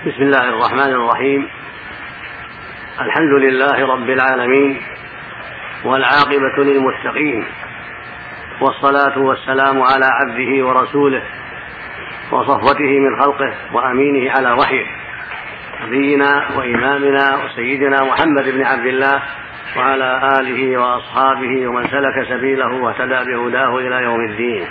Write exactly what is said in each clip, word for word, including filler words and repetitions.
بسم الله الرحمن الرحيم. الحمد لله رب العالمين، والعاقبة للمتقين، والصلاة والسلام على عبده ورسوله وصفوته من خلقه وأمينه على وحيه، نبينا وإمامنا وسيدنا محمد بن عبد الله وعلى آله وأصحابه ومن سلك سبيله واهتدى بهداه إلى يوم الدين.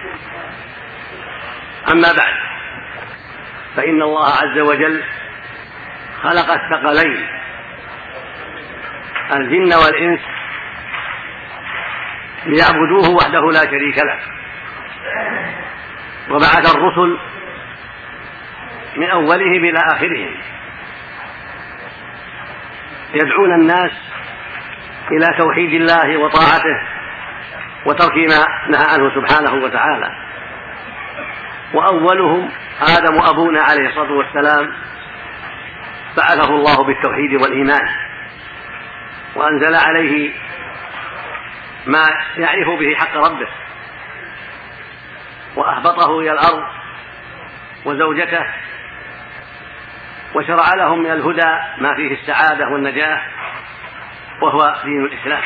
أما بعد، فإن الله عز وجل خلق الثقلين الجن والإنس ليعبدوه وحده لا شريك له، وبعث الرسل من أولهم إلى آخرهم يدعون الناس إلى توحيد الله وطاعته وترك ما نهى عنه سبحانه وتعالى. وأولهم آدم أبونا عليه الصلاة والسلام، بعثه الله بالتوحيد والإيمان، وأنزل عليه ما يعرف به حق ربه، وأهبطه إلى الأرض وزوجته، وشرع لهم من الهدى ما فيه السعادة والنجاة، وهو دين الإسلام.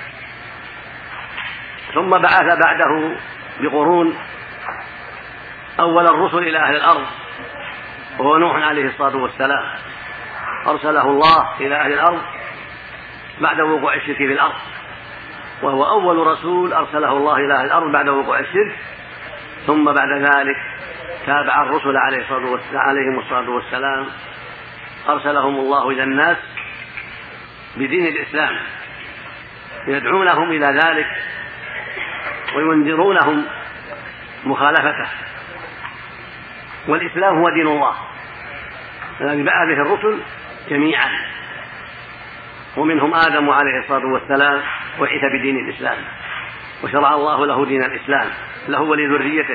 ثم بعث بعده بقرون أول الرسل إلى أهل الأرض، وهو نوح عليه الصلاة والسلام، أرسله الله إلى أهل الأرض بعد وقوع الشرك في الأرض، وهو أول رسول أرسله الله إلى أهل الأرض بعد وقوع الشرك. ثم بعد ذلك تابع الرسل عليهم الصلاة والسلام، أرسلهم الله إلى الناس بدين الإسلام، يدعونهم إلى ذلك وينذرونهم مخالفته. والإسلام هو دين الله الذي بعث به الرسل جميعا، ومنهم آدم عليه الصلاة والسلام وعيث بدين الإسلام، وشرع الله له دين الإسلام له ولذريته.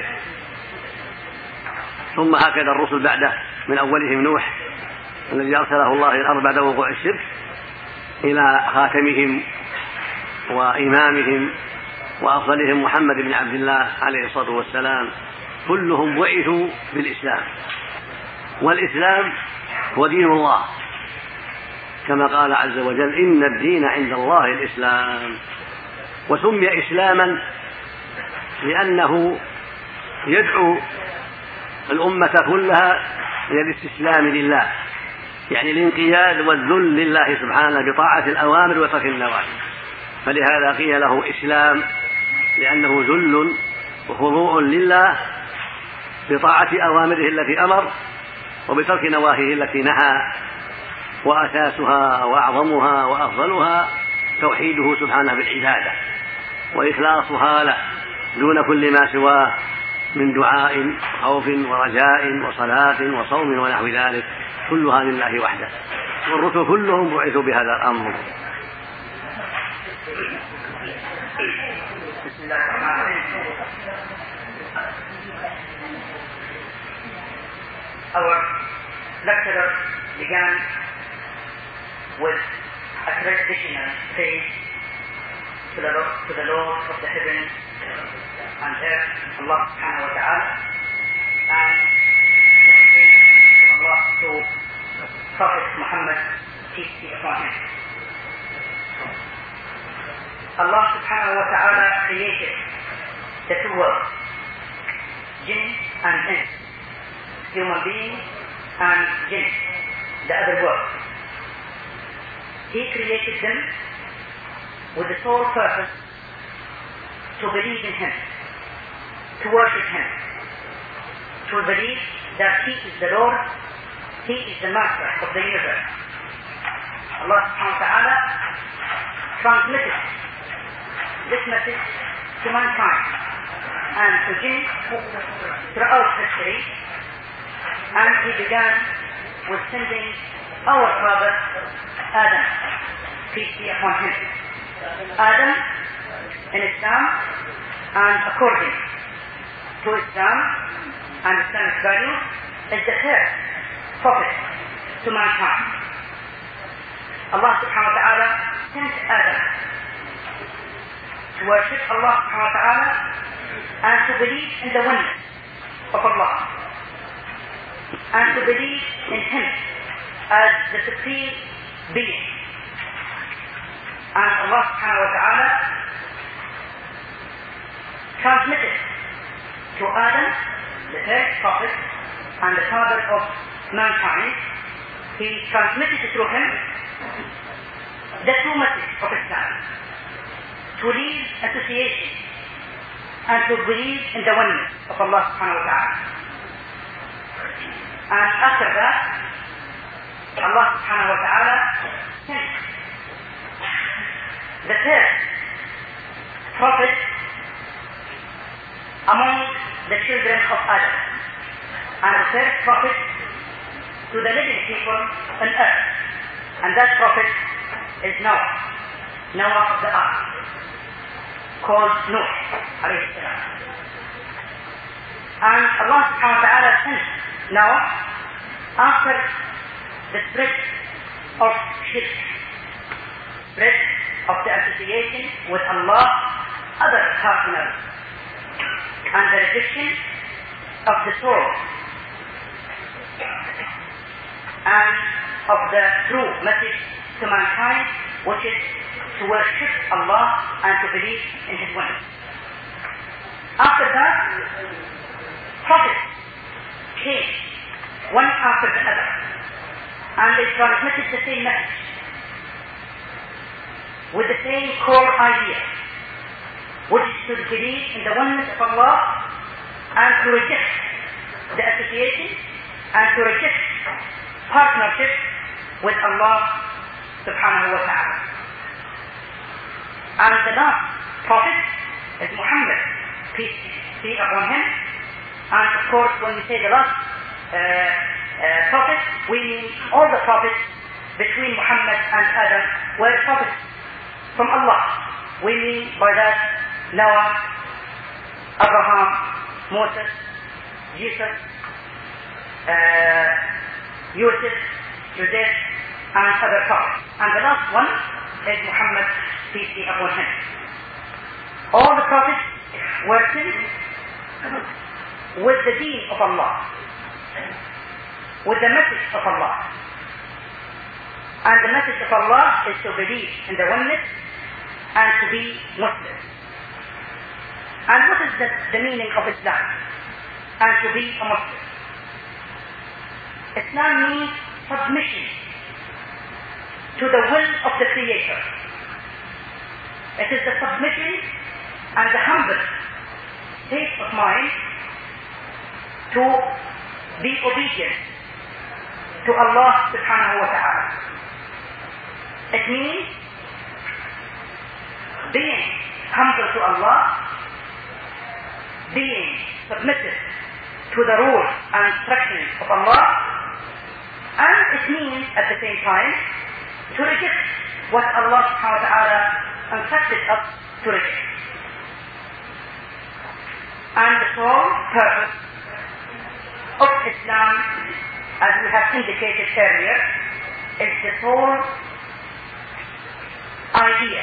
ثم هكذا الرسل بعده، من أولهم نوح الذي أرسله الله إلى الأرض بعد وقوع الشرك، إلى خاتمهم وإمامهم وأفضلهم محمد بن عبد الله عليه الصلاة والسلام، كلهم بعثوا بالإسلام. والإسلام هو دين الله، كما قال عز وجل: إن الدين عند الله الإسلام. وسمي إسلاما لأنه يدعو الأمة كلها إلى الاستسلام لله، يعني الانقياد والذل لله سبحانه بطاعة الأوامر وترك النواهي. فلهذا قيل له إسلام، لأنه ذل وخضوع لله بطاعة أوامره التي أمر وبترك نواهيه التي نهى، وأساسها وأعظمها وأفضلها توحيده سبحانه بالعبادة وإخلاصها له دون كل ما سواه من دعاء خوف ورجاء وصلاة وصوم ونحو ذلك، كلها لله وحده. والرسل كلهم بعثوا بهذا الأمر. بسم الله الرحمن الرحيم. Our lecturer began with a traditional praise to the, to the Lord of the heavens and earth, Allah subhanahu wa ta'ala, and Allah to Prophet Muhammad, peace be upon him. Allah subhanahu wa ta'ala created the two worlds, jinn and ins, human being and jinn, the other world. He created them with the sole purpose to believe in him, to worship him, to believe that he is the Lord, he is the master of the universe. Allah subhanahu wa ta'ala transmitted this message to mankind and to jinn throughout history, and he began with sending our father Adam, peace be upon him. Adam in Islam, and according to Islam and Islamic values, is the third prophet to mankind. Allah subhanahu wa ta'ala sent Adam to worship Allah subhanahu wa ta'ala and to believe in the oneness of Allah and to believe in him as the supreme being. And Allah subhanahu wa ta'ala transmitted to Adam, the first prophet and the father of mankind, he transmitted through him the true message of Islam, to leave association and to believe in the oneness of Allah subhanahu wa ta'ala. And after that, Allah subhanahu wa ta'ala sent the first prophet among the children of Adam, and the first prophet to the living people on earth, and that prophet is Noah, Noah of the ark, called Nuh alayhi salam. And Allah subhanahu wa ta'ala sent Noah after the spread of shirk, spread of the association with Allah, other partners, and the rejection of the soul and of the true message to mankind, which is to worship Allah and to believe in His oneness. After that, prophets came one after the other, and they transmitted the same message with the same core idea, which is to believe in the oneness of Allah and to reject the association and to reject partnership with Allah subhanahu wa ta'ala. And the last prophet is Muhammad, peace be upon him. And of course, when we say the last uh, uh, prophet, we mean all the prophets between Muhammad and Adam were prophets from Allah. We mean by that Noah, Abraham, Moses, Jesus, uh, Yusuf, Joseph, and other prophets. And the last one is Muhammad, peace be upon him. All the prophets were sent with the deen of Allah, with the message of Allah. And the message of Allah is to believe in the oneness and to be Muslim. And what is the, the meaning of Islam? And to be a Muslim. Islam means submission to the will of the Creator. It is the submission and the humble state of mind to be obedient to Allah subhanahu wa ta'ala. It means being humble to Allah, being submissive to the rules and instructions of Allah, and it means at the same time to reject what Allah subhanahu wa ta'ala instructed us to reject. And the sole purpose of Islam, as we have indicated earlier, is the sole idea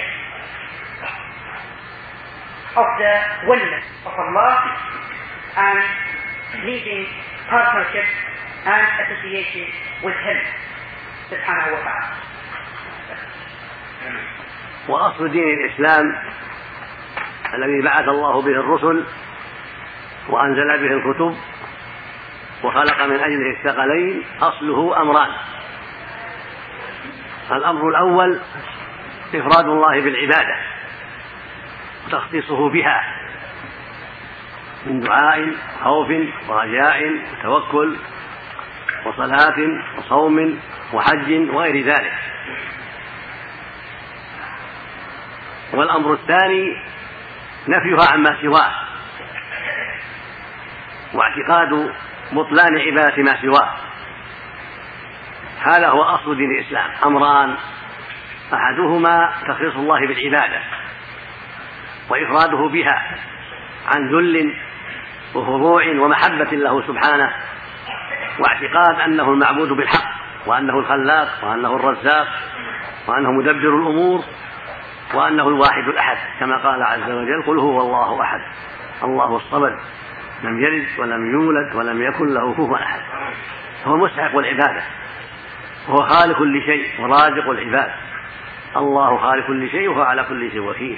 of the oneness of Allah and needing partnership and association with Him subhanahu wa ta'ala. وأصل دين الإسلام الذي بعث الله به الرسل وأنزل به الكتب وخلق من أجله الثقلين أصله أمران. الأمر الأول إفراد الله بالعبادة وتخصيصه بها من دعاء خوف ورجاء وتوكل وصلاة وصوم وحج وغير ذلك. والأمر الثاني نفيها عما سواه واعتقاد بطلان عبادة ما سواه. هذا هو أصل دين الإسلام، أمران: أحدهما تخصيص الله بالعبادة وإفراده بها عن ذل وخضوع ومحبة له سبحانه، واعتقاد أنه المعبود بالحق وأنه الخلاق وأنه الرزاق وأنه مدبر الأمور وأنه الواحد الأحد، كما قال عز وجل: قل هو الله أحد الله الصمد لم يلد ولم يولد ولم يكن له كفوا أحد. هو مستحق العبادة وهو خالق كل شيء ورازق العباد. الله خالق كل شيء وهو على كل شيء وكيل.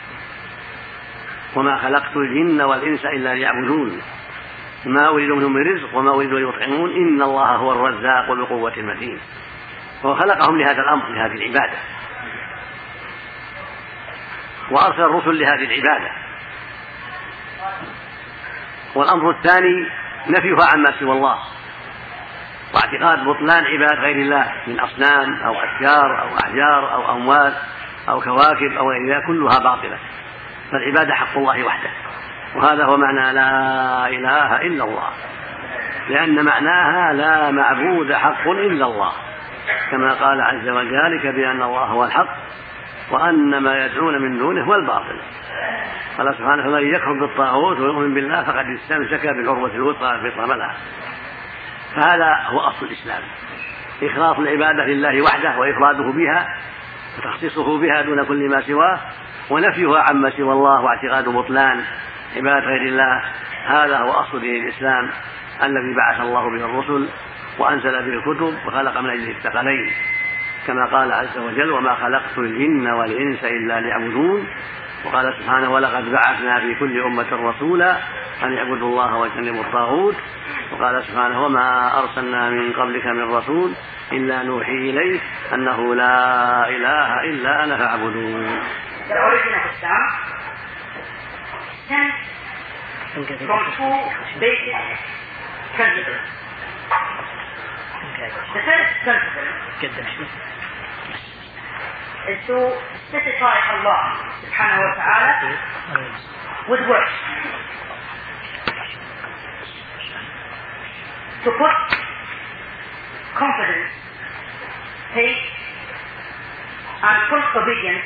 وما خلقت الجن والإنس إلا ليعبدون ما أريد منهم من رزق وما أريد أن يطعمون إن الله هو الرزاق ذو القوة المتين. وهو خلقهم لهذا الأمر، لهذه العبادة، وأرسل الرسل لهذه العبادة. والأمر الثاني نفيها عما سوى الله، واعتقاد بطلان عباد غير الله من أصنام أو أشجار أو أحجار أو أموات أو كواكب أو غير ذلك، كلها باطلة. فالعبادة حق الله وحده، وهذا هو معنى لا إله إلا الله، لأن معناها لا معبود حق إلا الله، كما قال عز وجل: ذلك بأن الله هو الحق وأن ما يدعون من دونه هو الباطل. قال سبحانه: فمن يكفر بالطاغوت ويؤمن بالله فقد استمسك بالعروة الوثقى لا انفصام لها. فهذا هو أصل الإسلام، إخلاص العبادة لله وحده وإفراده بها وتخصيصه بها دون كل ما سواه، ونفيها عما سوى الله واعتقاد بطلان عباد غير الله. هذا هو أصل دين الإسلام الذي بعث الله به الرسل وأنزل به الكتب وخلق من أجله الثقلين، كما قال عز وجل: وما خلقت الجن والإنس إلا ليعبدون. وقال سبحانه: ولقد بعثنا في كل أمة رسولا أن يعبدوا الله واجتنبوا الطاغوت. وقال سبحانه: وما أرسلنا من قبلك من رسول إلا نوحي إليه أنه لا إله إلا أنا فاعبدون. The origin of Islam stems from two basic principles. The first principle is to specify Allah subhanahu wa ta'ala with words, to put confidence, faith and full obedience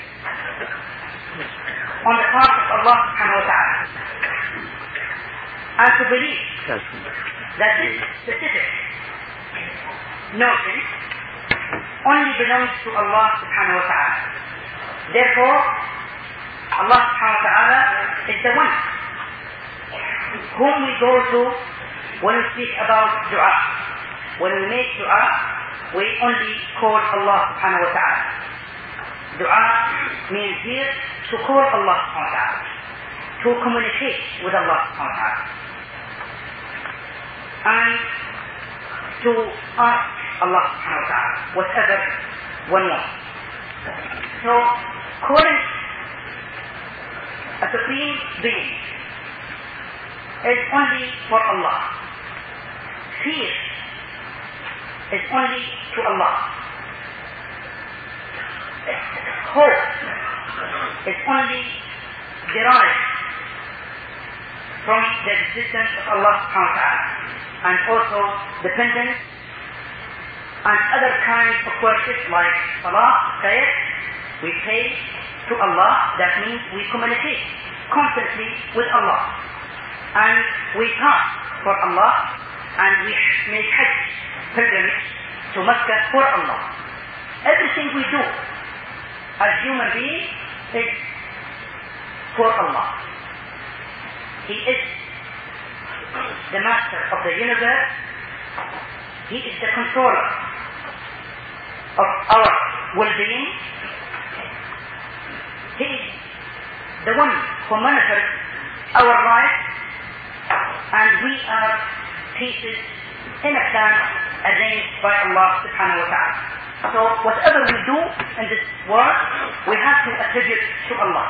on the part of Allah subhanahu wa ta'ala, and to believe that this specific notion only belongs to Allah subhanahu wa ta'ala. Therefore, Allah subhanahu wa ta'ala is the one whom we go to when we speak about dua. When we make dua, we only call Allah subhanahu wa ta'ala. Dua means here to call Allah subhanahu wa ta'ala, to communicate with Allah subhanahu wa ta'ala, and to ask Allah subhanahu wa ta'ala whatever one wants. So, calling a supreme being is only for Allah. Fear is only to Allah. Hope is only derived from the existence of Allah subhanahu wa ta'ala, and also dependence and other kinds of worship like salah, prayer. We pray to Allah, that means we communicate constantly with Allah, and we fast for Allah, and we make hajj, pilgrimage to Mecca for Allah. Everything we do as human beings is for Allah. He is the master of the universe. He is the controller of our well-being. He is the one who monitors our life, and we are pieces in a plan arranged by Allah subhanahu wa ta'ala. So whatever we do in this world, we have to attribute to Allah.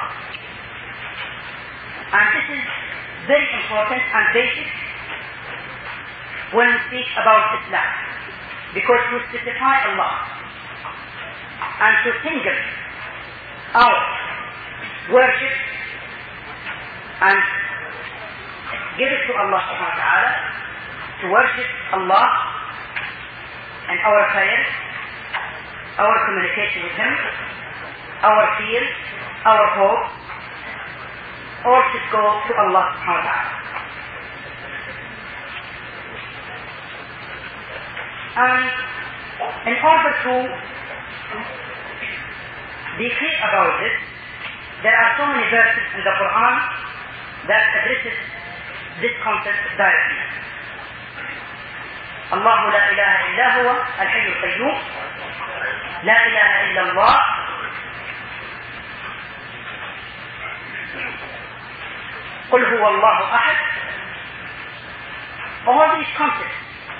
And this is very important and basic when we speak about Islam, because to specify Allah and to single out worship and give it to Allah subhanahu wa ta'ala, to worship Allah and our prayers, our communication with Him, our fear, our hope, all should go to Allah subhanahu wa ta'ala. And in order to be clear about this, there are so many verses in the Quran that addresses this concept directly. الله لا إله إلا هو الحي القيوم، لا إله إلا الله، قل هو الله أحد. All these concepts,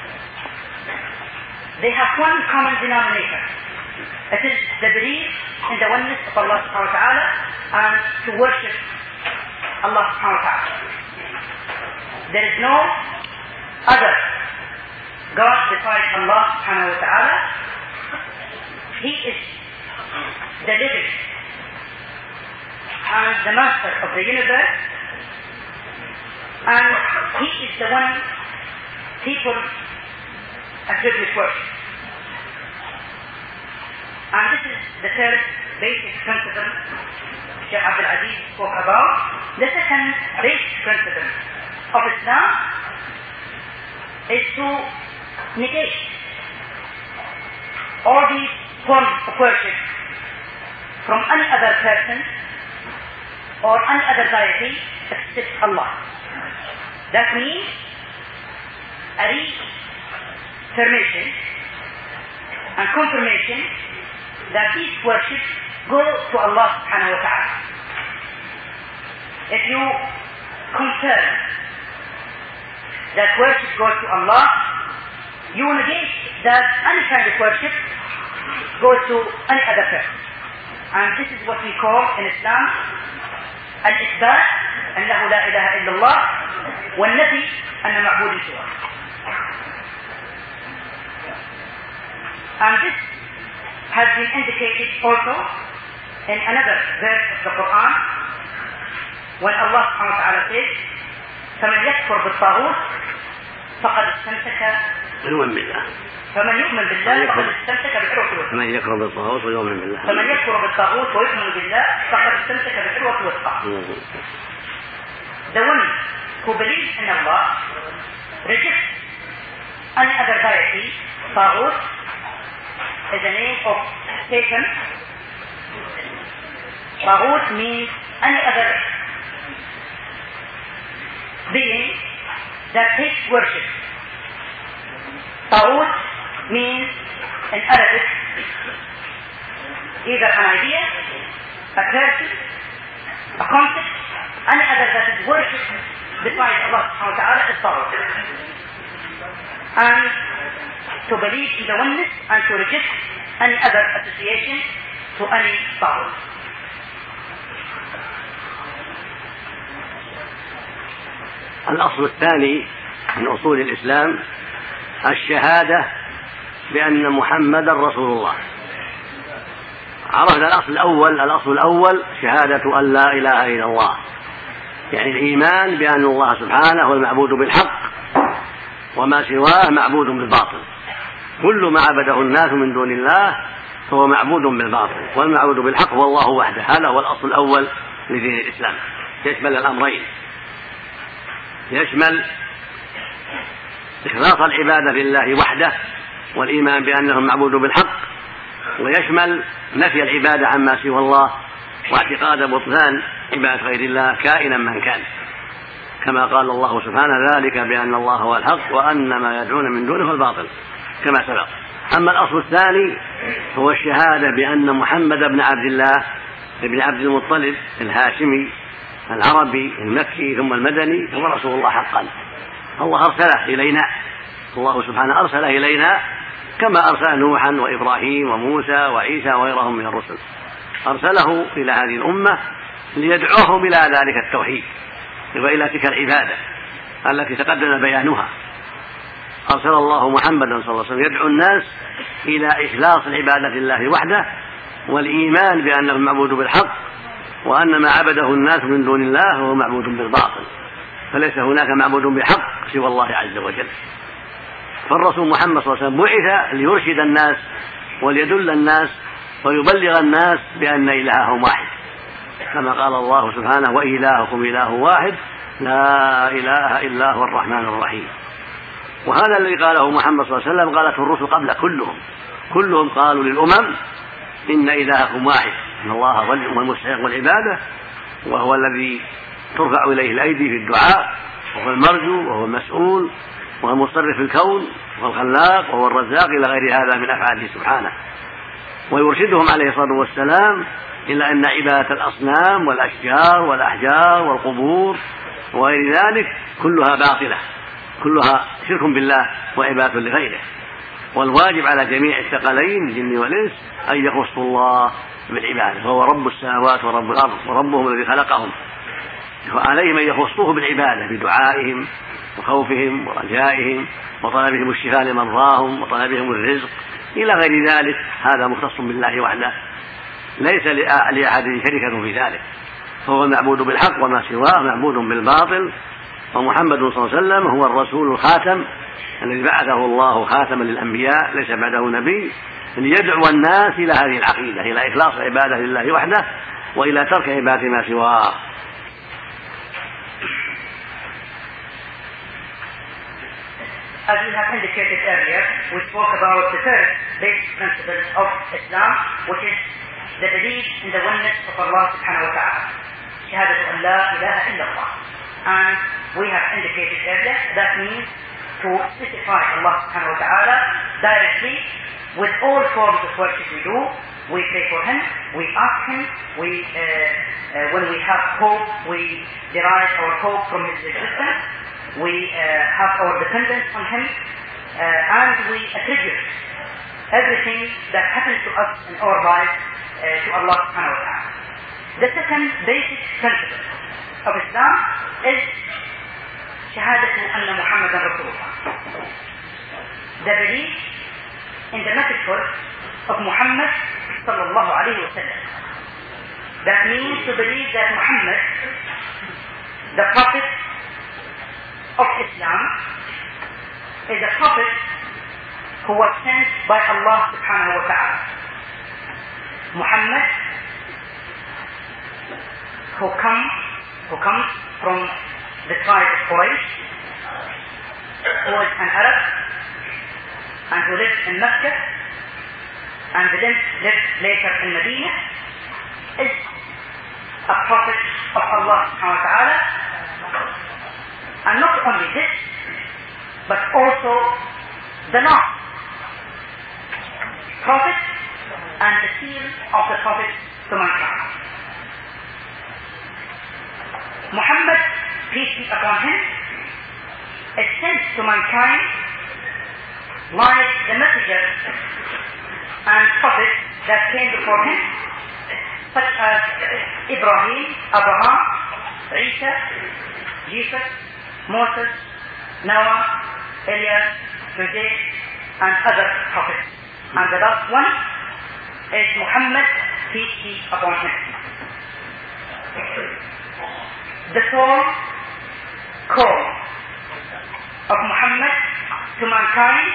they have one common denominator. It is the belief in the oneness of Allah subhanahu wa ta'ala and to worship Allah subhanahu wa ta'ala. There is no other God besides Allah subhanahu wa ta'ala. He is the living and the master of the universe, and He is the one people attribute worship. And this is the third basic principle Shaykh Abdul Aziz spoke about. The second basic principle of Islam is to negate all these forms of worship from any other person or any other deity except Allah. That means a reaffirmation and confirmation that these worships go to Allah subhanahu wa ta'ala. If you confirm that worship goes to Allah, you negate that any kind of worship goes to any other person. And this is what we call in Islam al-Isbat, أنه لا إله إلا الله، والنفي أن معبود سواه. And this has been indicated also in another verse of the Quran when Allah subhanahu wa ta'ala says فمن يكفر بالطاغوت فقد استمسك بالعروة الوثقى. فمن يؤمن بالله فقد استمسك بالعروة الوثقى. فمن يكفر بالطاغوت ويؤمن بالله فمن يكفر بالطاغوت ويؤمن بالله فقد استمسك بالعروة الوثقى. The one who believes in Allah rejects any other deity. طاغوت is the name of Satan. طاغوت means any other being that takes worship. طاغوت means in Arabic either an idea, a person, a concept, any other that is worshipped besides Allah subhanahu wa ta'ala is طاغوت. And to believe in the oneness and to reject any other association to any طاغوت. الأصل الثاني من أصول الإسلام الشهادة بأن محمدا رسول الله. عرفنا الأصل الأول الأصل الأول شهادة أن لا إله إلا الله، يعني الإيمان بأن الله سبحانه هو المعبود بالحق وما سواه معبود بالباطل. كل ما عبده الناس من دون الله فهو معبود بالباطل، والمعبود بالحق هو الله وحده. هذا هو الأصل الأول لدين الإسلام، يشمل الأمرين، يشمل إخلاص العبادة لله وحده والإيمان بأنه المعبود بالحق، ويشمل نفي العبادة عما سوى الله واعتقاد بطلان عبادة غير الله كائنا من كان، كما قال الله سبحانه ذلك بأن الله هو الحق وأن ما يدعون من دونه الباطل كما سبق. أما الأصل الثاني هو الشهادة بأن محمد بن عبد الله بن عبد المطلب الهاشمي العربي المكي ثم المدني هو رسول الله حقا. الله أرسله إلينا، الله سبحانه أرسله إلينا كما أرسل نوحا وإبراهيم وموسى وعيسى وغيرهم من الرسل. أرسله إلى هذه الأمة ليدعوهم إلى ذلك التوحيد وإلى تلك العبادة التي تقدم بيانها. أرسل الله محمدا صلى الله عليه وسلم يدعو الناس إلى إخلاص العبادة لله وحده والإيمان بأنه المعبود بالحق وأن ما عبده الناس من دون الله هو معبود بالباطل، فليس هناك معبود بحق سوى الله عز وجل. فالرسول محمد صلى الله عليه وسلم بعث ليرشد الناس وليدل الناس ويبلغ الناس بأن إلههم واحد، كما قال الله سبحانه وإلهكم إله واحد لا إله إلا هو الرحمن الرحيم. وهذا الذي قاله محمد صلى الله عليه وسلم قالته الرسل قبل كلهم كلهم قالوا للأمم إن إلهكم واحد، إن الله هو المستحق العبادة وهو الذي ترفع إليه الأيدي في الدعاء وهو المرجو وهو المسؤول وهو المصرف في الكون والخلاق وهو الرزاق إلى غير هذا من أفعاله سبحانه، ويرشدهم عليه الصلاة والسلام إلى أن عبادة الأصنام والأشجار والأحجار والقبور وغير ذلك كلها باطلة، كلها شرك بالله وعبادة لغيره. والواجب على جميع الثقلين الجن والإنس أن يخصوا الله بالعبادة، فهو رب السماوات ورب الأرض وربهم الذي خلقهم، وعليهم أن يخصوه بالعبادة بدعائهم وخوفهم ورجائهم وطلبهم الشفاء لمرضاهم وطلبهم الرزق إلى غير ذلك. هذا مختص بالله وحده، ليس لأحد شركة في ذلك، فهو المعبود بالحق وما سواه معبود بالباطل. ومحمد صلى الله عليه وسلم هو الرسول الخاتم الذي بعثه الله خاتما للأنبياء ليس بعده نبي، ليدعو الناس إلى هذه العقيدة، إلى إخلاص عبادة لله وحده وإلى ترك عبادة ما سواه. As we have indicated earlier, we spoke about the third basic principle of Islam, which is the belief in the oneness of Allah subhanahu wa ta'ala. Shahadatu an la ilaha illallah. And we have indicated earlier that means to specify Allah subhanahu wa ta'ala directly with all forms of worship we do. We pray for Him, we ask Him, we, uh, uh, when we have hope, we derive our hope from His existence, we uh, have our dependence on Him, uh, and we attribute everything that happens to us in our lives uh, to Allah subhanahu wa ta'ala. The second basic principle of Islam is Shahadatu anna Muhammadan Rasulullah, the belief in the message of Muhammad sallallahu alayhi wa sallam. That means to believe that Muhammad, the Prophet of Islam, is a prophet who was sent by Allah subhanahu wa ta'ala. Muhammad, who comes who comes from the tribe of Quraysh, who is an Arab and who lived in Mecca and then lived later in Medina, is a prophet of Allah subhanahu wa ta'ala. And not only this, but also the last prophet and the seal of the prophet to mankind. Muhammad, peace be upon him, is sent to mankind like the messengers and prophets that came before him, such as Ibrahim, Abraham, Isa, Jesus, Moses, Noah, Elias, Joseph, and other prophets. And the last one is Muhammad, peace be upon him. The sole call of Muhammad to mankind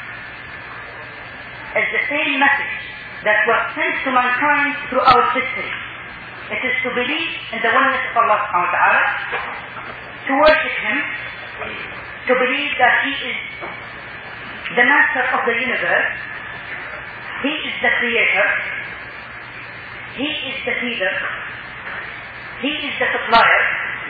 is the same message that was sent to mankind throughout history. It is to believe in the oneness of Allah subhanahu wa ta'ala, to worship Him, to believe that He is the master of the universe, He is the creator, He is the feeder, He is the supplier,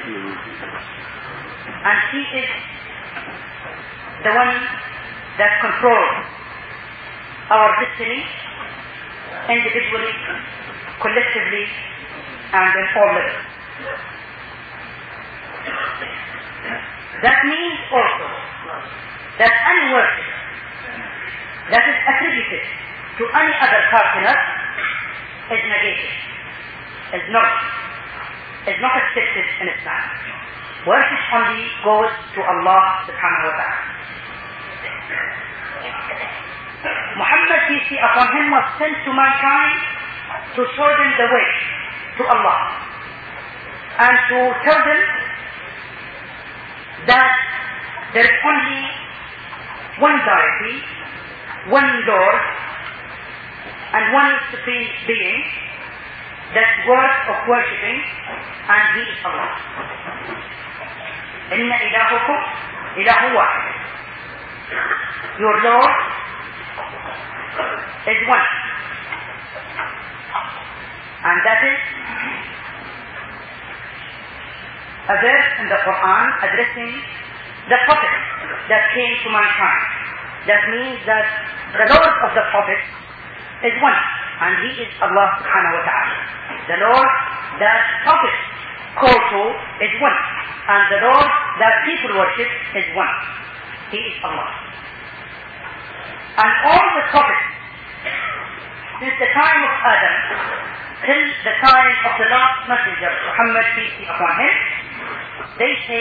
and He is the one that controls our destiny individually, collectively, and in all levels. That means also that any worship that is attributed to any other partner is negated, is not, is not accepted in Islam. Worship only goes to Allah subhanahu wa ta'ala. Muhammad, peace be upon him, was sent to mankind to show them the way to Allah and to tell them that there is only one deity, one Lord, and one supreme being that's worth of worshipping, and He is Allah. Inna ilahukum ilahu wahid. Your Lord is one, and that is a verse in the Quran addressing the Prophet that came to mankind. That means that the Lord of the Prophet is one, and He is Allah subhanahu wa ta'ala. The Lord that Prophet called to is one, and the Lord that people worship is one. He is Allah. And all the prophets, since the time of Adam till the time of the last messenger, Muhammad, peace be upon him, they say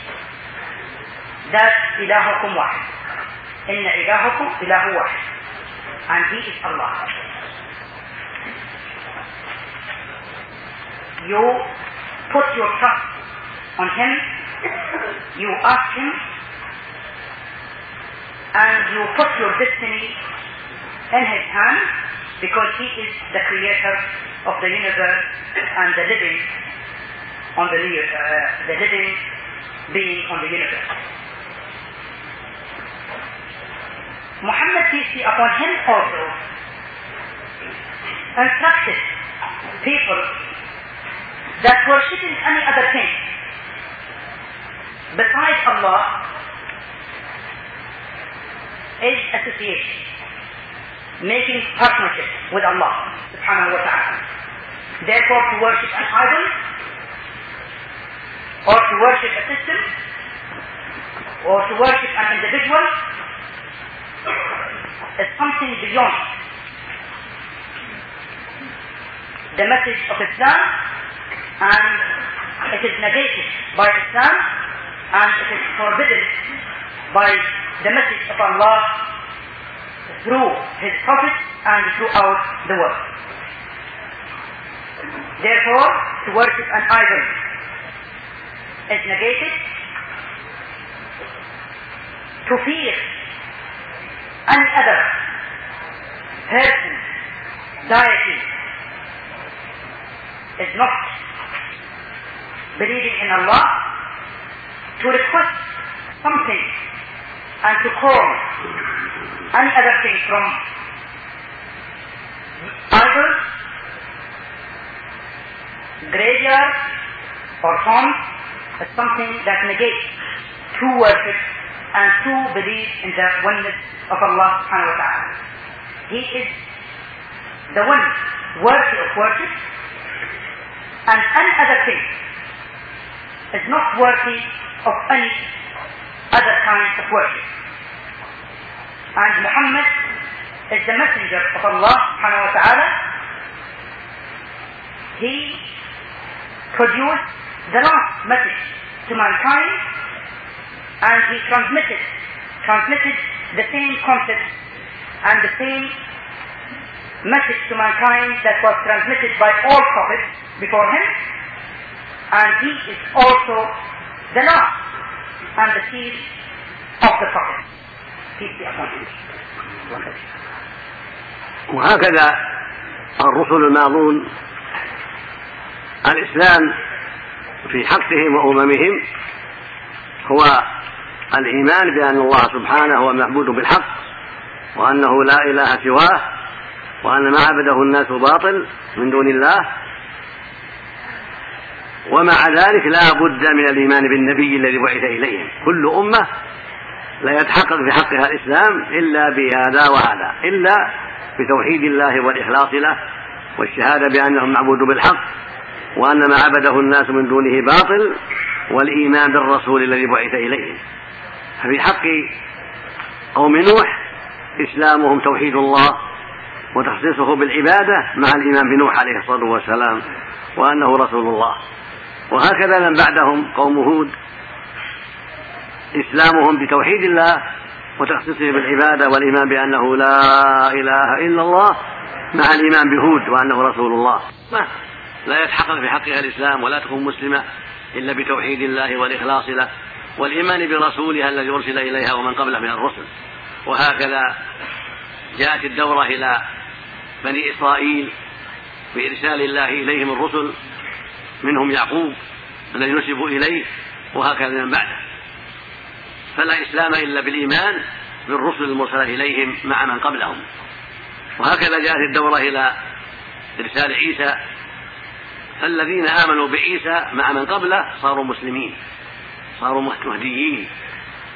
that ilahukum wahid. Inna ilahukum ilahu wahid. And He is Allah. You put your trust on Him, you ask Him, and you put your destiny in His hand, because He is the creator of the universe and the living on the, uh, the living being on the universe. Muhammad, peace be upon him, also instructed people that worshipping any other thing besides Allah is association, making partnership with Allah subhanahu wa ta'ala. Therefore, to worship an idol or to worship a system or to worship an individual is something beyond the message of Islam, and it is negated by Islam, and it is forbidden by the message of Allah through His Prophet and throughout the world. Therefore, to worship an idol is negated. To fear any other person, deity, is not believing in Allah. To request something and to call any other thing from idols, graveyard, or tombs is something that negates true worship and true belief in the oneness of Allah subhanahu wa ta'ala. He is the one worthy of worship, and any other thing is not worthy of any other kind of worship. And Muhammad is the messenger of Allah subhanahu wa ta'ala. He produced the last message to mankind, and he transmitted transmitted the same concept and the same message to mankind that was transmitted by all prophets before him, and he is also the last and the seal of the prophet. Peace be upon him. وهكذا الرسل الماضون الإسلام في حقهم وأممهم هو الإيمان بأن الله سبحانه هو المعبود بالحق، وأنه لا إله سواه، وأن ما عبده الناس باطل من دون الله. ومع ذلك لا بد من الإيمان بالنبي الذي بعث إليهم. كل أمة لا يتحقق في حقها الإسلام إلا بهذا وهذا، إلا بتوحيد الله والإخلاص له والشهادة بأنه معبود بالحق، وأن ما عبده الناس من دونه باطل، والإيمان بالرسول الذي بعث إليهم. ففي حق قوم نوح إسلامهم توحيد الله وتخصيصه بالعبادة مع الإيمان بنوح عليه الصلاة والسلام وأنه رسول الله. وهكذا من بعدهم قوم هود إسلامهم بتوحيد الله وتخصيصه بالعبادة والإيمان بأنه لا إله إلا الله مع الإيمان بهود وأنه رسول الله. ما لا يتحقق في حقها الإسلام ولا تكون مسلمة إلا بتوحيد الله والإخلاص له والإيمان برسولها الذي أرسل إليها ومن قبله من الرسل. وهكذا جاءت الدورة إلى بني إسرائيل بإرسال الله إليهم الرسل، منهم يعقوب الذي نسبوا إليه، وهكذا من بعده. فلا إسلام إلا بالإيمان بالرسل المرسلة إليهم مع من قبلهم. وهكذا جاءت الدورة إلى إرسال عيسى، فالذين آمنوا بعيسى مع من قبله صاروا مسلمين، صاروا مهديين،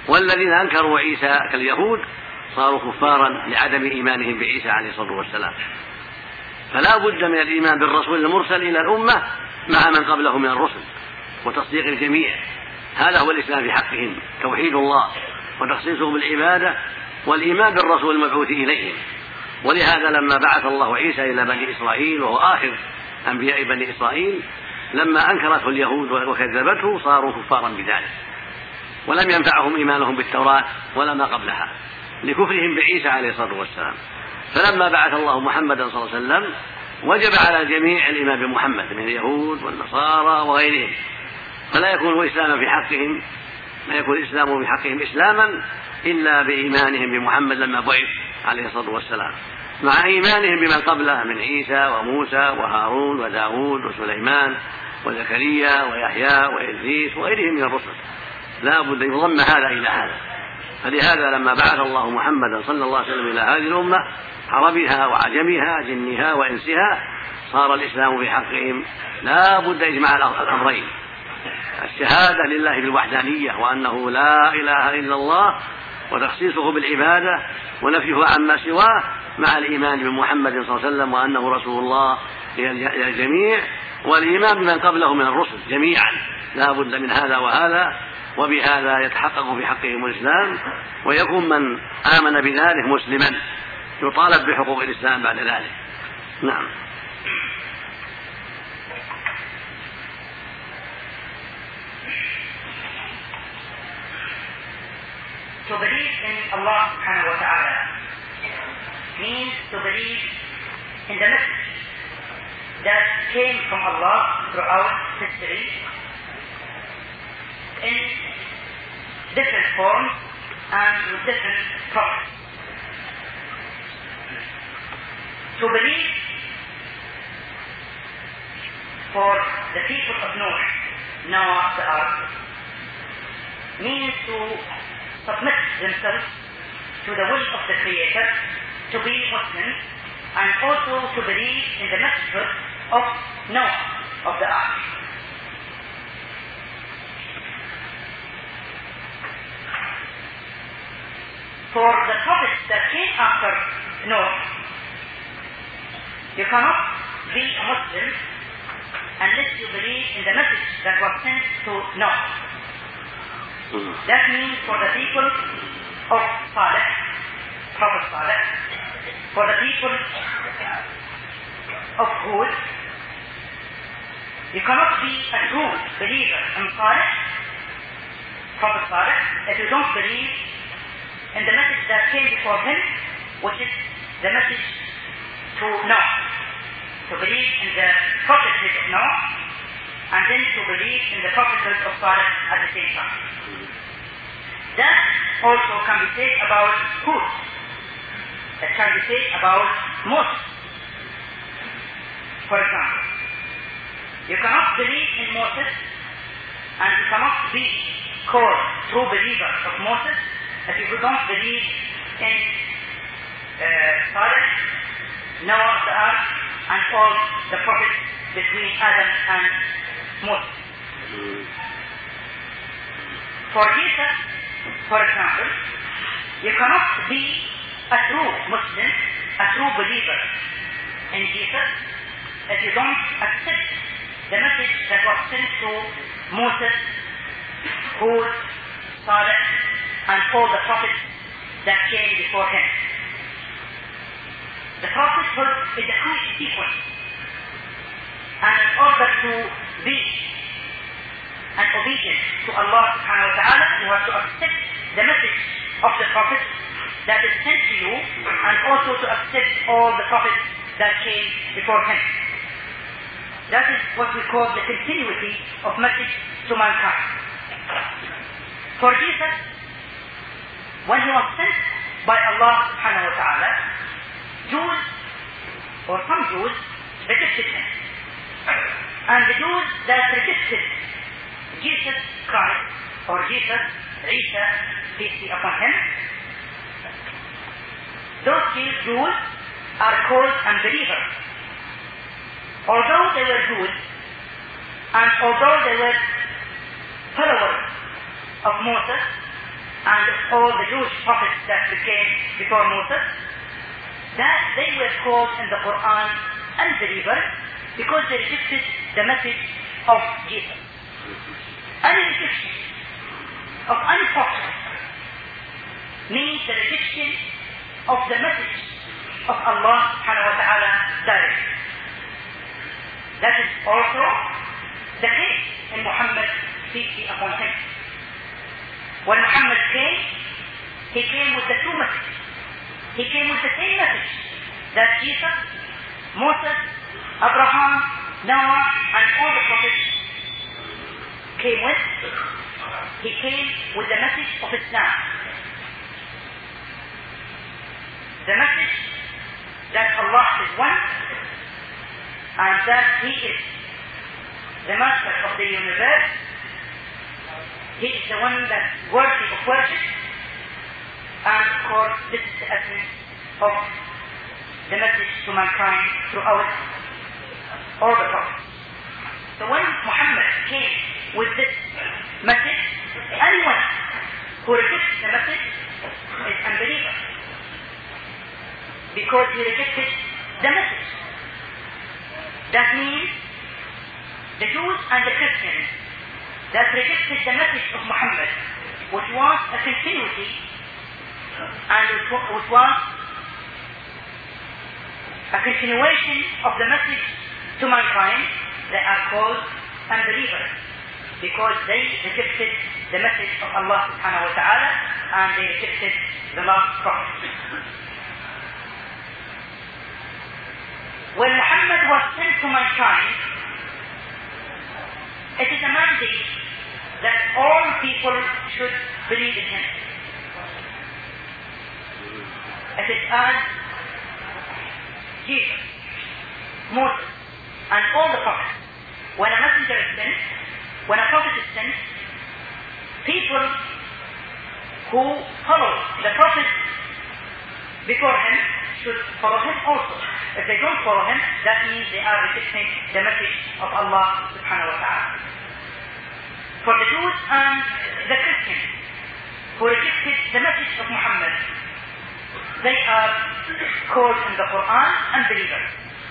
والذين أنكروا عيسى كاليهود صاروا كفارا لعدم إيمانهم بعيسى عليه الصلاة والسلام. فلا بد من الإيمان بالرسول المرسل إلى الأمة مع من قبله من الرسل وتصديق الجميع. هذا هو الإسلام في حقهم، توحيد الله وتخصيصه بالعبادة والإيمان بالرسول المبعوث إليهم. ولهذا لما بعث الله عيسى إلى بني إسرائيل وهو آخر أنبياء بني إسرائيل، لما أنكرته اليهود وكذبته صاروا كفارا بذلك، ولم ينفعهم إيمانهم بالتوراة ولا ما قبلها لكفرهم بعيسى عليه الصلاة والسلام. فلما بعث الله محمدا صلى الله عليه وسلم وجب على الجميع الإيمان بمحمد من اليهود والنصارى وغيرهم، فلا يكون إسلاما في حقهم لا يكون الإسلام في حقهم إسلاما إلا بإيمانهم بمحمد لما بعث عليه الصلاة والسلام، مع إيمانهم بمن قبله من عيسى وموسى وهارون وداود وسليمان وزكريا ويحيى وإدريس وغيرهم من الرسل. لا بد أن يضم هذا إلى هذا. فلهذا لما بعث الله محمدا صلى الله عليه وسلم إلى هذه الأمة عربها وعجمها جنها وإنسها صار الإسلام في حقهم لا بد إجماع الأمرين: الشهادة لله بالوحدانية وأنه لا إله إلا الله وتخصيصه بالعبادة ونفيه عما سواه، مع الإيمان بمحمد صلى الله عليه وسلم وأنه رسول الله إلى الجميع، والإيمان بمن قبله من الرسل جميعا. لا بد من هذا وهذا، وبهذا يتحقق في حقهم الإسلام، ويكون من آمن بذلك مسلما يطالب بحقوق الإسلام بعد ذلك. نعم. To believe in Allah subhanahu wa ta'ala means to believe in the message that came from Allah throughout history in different forms and with different prophets. To believe for the people of Noah, Noah the ark, means to submit themselves to the will of the Creator, to be Muslims, and also to believe in the message of Noah of the ark. For the prophets that came after Noah, you cannot be a Muslim unless you believe in the message that was sent to Noah. That means for the people of Saleh, Prophet Saleh, for the people of Hud, you cannot be a true believer in Saleh, Prophet Saleh, if you don't believe in the message that came before him, which is the message to Noah. To believe in the prophethood of Noah, and then to believe in the prophethood of Saleh at the same time. That also can be said about Hud. That can be said about Moses. For example, you cannot believe in Moses and you cannot be called true believer of Moses if you don't believe in uh, Saleh, Noah the ark, and all the prophets between Adam and Moses. For Jesus, for example, you cannot be a true Muslim, a true believer in Jesus if you don't accept the message that was sent to Moses, Hud, Saleh, and all the prophets that came before him. The prophethood is a huge sequence, and in order to be an obedient to Allah subhanahu wa ta'ala, you have to accept the message of the prophet that is sent to you, and also to accept all the prophets that came before him. That is what we call the continuity of message to mankind. For Jesus, when he was sent by Allah subhanahu wa ta'ala, Jews, or some Jews, rejected him. And the Jews that rejected Jesus Christ, or Jesus, Isa, peace be upon him, those Jews are called unbelievers. Although they were Jews, and although they were followers of Moses, and all the Jewish prophets that became before Moses, that they were called in the Quran unbelievers because they rejected the message of Jesus. Any rejection of any prophet means the rejection of the message of Allah subhanahu wa ta'ala directly. That is also the case in Muhammad, peace be upon him. When Muhammad came, he came with the true message. He came with the same message that Jesus, Moses, Abraham, Noah, and all the prophets came with. He came with the message of Islam. The message that Allah is one and that He is the master of the universe. He is the one that's worthy of worship. And of course, this is the essence of the message to mankind throughout all the prophets. So when Muhammad came with this message, anyone who rejects the message is unbeliever, because he rejected the message. That means the Jews and the Christians that rejected the message of Muhammad, which was a continuity and which was a continuation of the message to mankind, they are called unbelievers, because they rejected the message of Allah subhanahu wa ta'ala and they rejected the last prophet. When Muhammad was sent to mankind, it is a mandate that all people should believe in him. It is as Jesus, Moses, and all the prophets. When a messenger is sent, when a prophet is sent, people who follow the prophet before him should follow him also. If they don't follow him, that means they are rejecting the message of Allah subhanahu wa ta'ala. For the Jews and the Christians who rejected the message of Muhammad, they are called in the Quran unbelievers.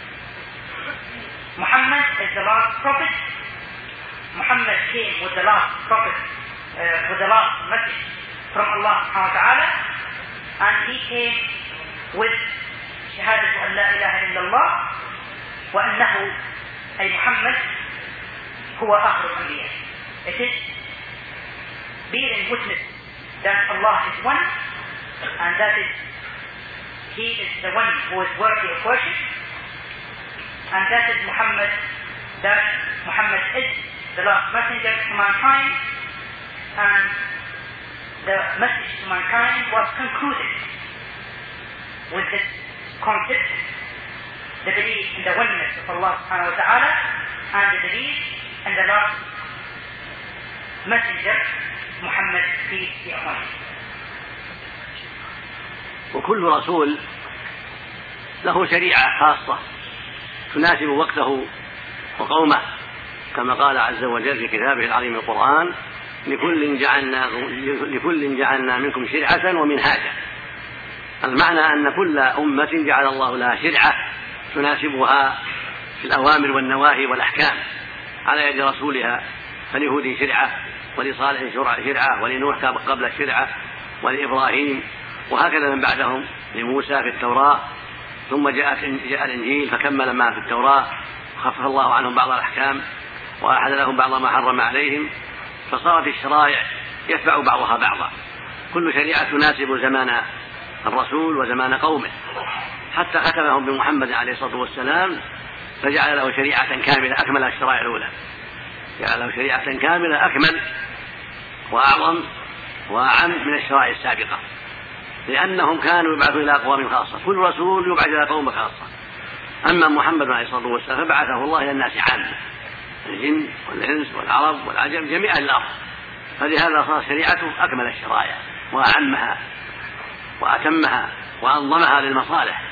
Muhammad is the last prophet. Muhammad came with the last prophet, uh, with the last message from Allah subhanahu wa ta'ala, and he came with شهادة أن لا إله إلا الله وأنه أي محمد هو آخر الأنبياء. It is bearing witness that Allah is one and that is He is the one who is worthy of worship, and that is Muhammad, that Muhammad is the last messenger to mankind, and the message to mankind was concluded with this concept, the belief in the oneness of Allah subhanahu wa ta'ala and the belief in the last messenger Muhammad peace be upon him. وكل رسول له شريعة خاصة تناسب وقته وقومه، كما قال عز وجل في كتابه العظيم القرآن: لكل جعلنا لكل جعلنا منكم شرعة ومنهاجا. المعنى أن كل أمة جعل الله لها شرعة تناسبها في الأوامر والنواهي والأحكام على يد رسولها، فلهود شرعة، ولصالح شرعة، ولنوح قبل الشرعة، ولإبراهيم، وهكذا من بعدهم، لموسى في التوراة، ثم جاء الإنجيل فكمل ما في التوراة، خفف الله عنهم بعض الأحكام وأحل لهم بعض ما حرم عليهم، فصارت الشرائع يتبع بعضها بعضا، كل شريعة تناسب زمان الرسول وزمان قومه، حتى ختمهم بمحمد عليه الصلاة والسلام فجعل له شريعة كاملة أكمل الشرائع الأولى، جعل له شريعة كاملة أكمل وأعظم وأعم من الشرائع السابقة، لأنهم كانوا يبعثوا إلى أقوام خاصة، كل رسول يبعث إلى قوم خاصة. أما محمد عليه الصلاة والسلام فبعثه الله إلى الناس عامة، الجن والإنس والعرب والعجم جميع الأرض، فلهذا صار شريعته أكمل الشرائع وأعمها وأتمها وأنظمها للمصالح.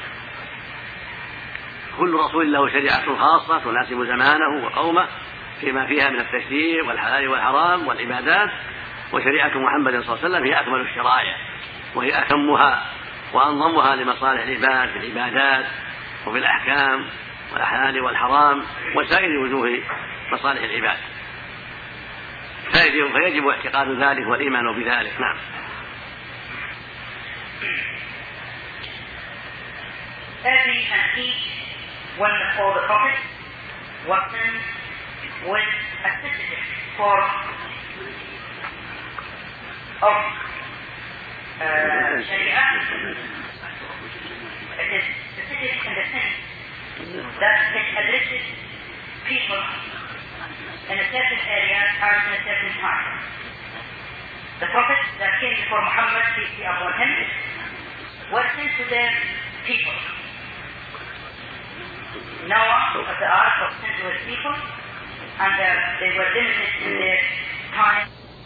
كل رسول له شريعة خاصة تناسب زمانه وقومه فيما فيها من التشريع والحلال والحرام والعبادات، وشريعة محمد صلى الله عليه وسلم هي أكمل الشرائع وهي أتمها وأنظمها لمصالح العباد في العبادات وفي الأحكام والأحلال والحرام وسائر وجوه مصالح العباد، فيجب, فيجب اعتقاد ذلك والإيمان بذلك. نعم. Every and each one of all the prophets was sent with a specific form of uh, Sharia. It is specific in the sense that it addresses people in a certain area and in a certain time. The prophets that came before Muhammad, peace be upon him, were sent to their people. Noah of the ark was sent to his people, and uh, they were limited in their time,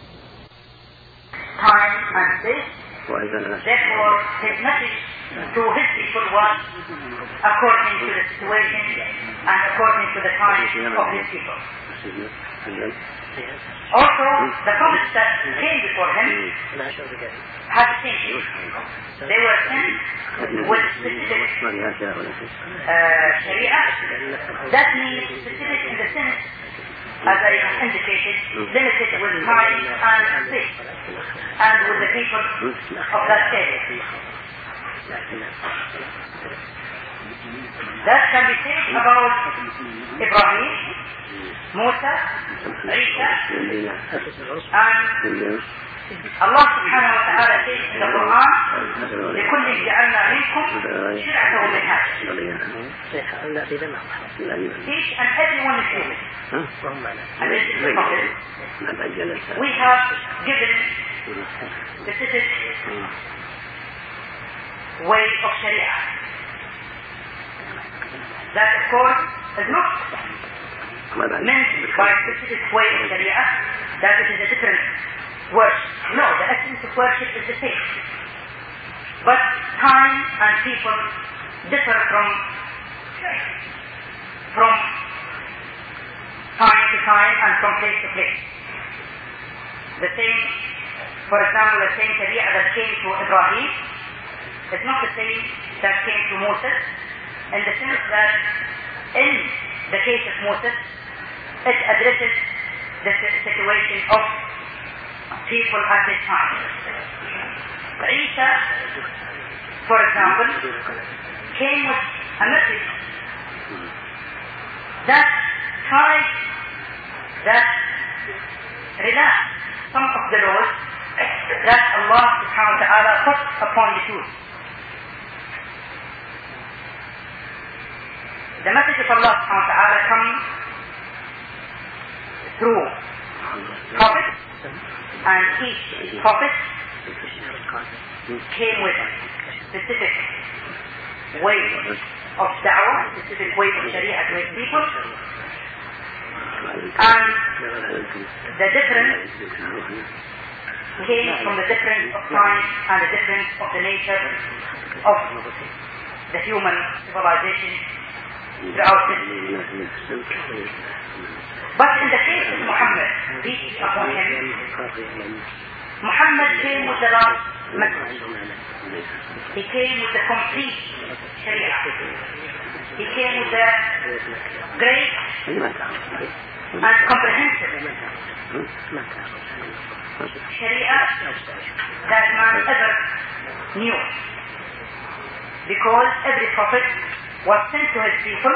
time and space. Therefore, his message to his people was according to the situation and according to the time of his people. Also, the prophets that came before him had the same thing. They were sent with specific uh, Sharia. That means specific in the sense, as I indicated, limited with time and space, and with the people of that area. That can be said about Ibrahim, Musa, Isa, and Allah subhanahu wa ta'ala says in the Quran, لكل جعلنا منكم شرعة ومنهاجا. Each and every one of you, and this is the prophet, we have given specific way of Sharia. That of course is not meant by specific way of Sharia, that it is a different worship. No, the essence of worship is the same. But time and people differ from from time to time and from place to place. The same, for example, the same Sharia that came to Ibrahim is not the same that came to Moses, in the sense that in the case of Moses, it addresses the situation of people at this time. Isa, for example, came with a message that tried, that relaxed some of the laws that Allah subhanahu wa ta'ala put upon the Jews. The message of Allah subhanahu wa ta'ala comes through prophets, and each prophet came with specific way of da'wah, specific way of sharia to his people, and the difference came from the difference of time and the difference of the nature of the human civilization throughout history. But in the case of Muhammad, peace be upon him, Muhammad came with the last message. He came with the complete Sharia. He came with the great and comprehensive Sharia that man ever knew. Because every prophet was sent to his people,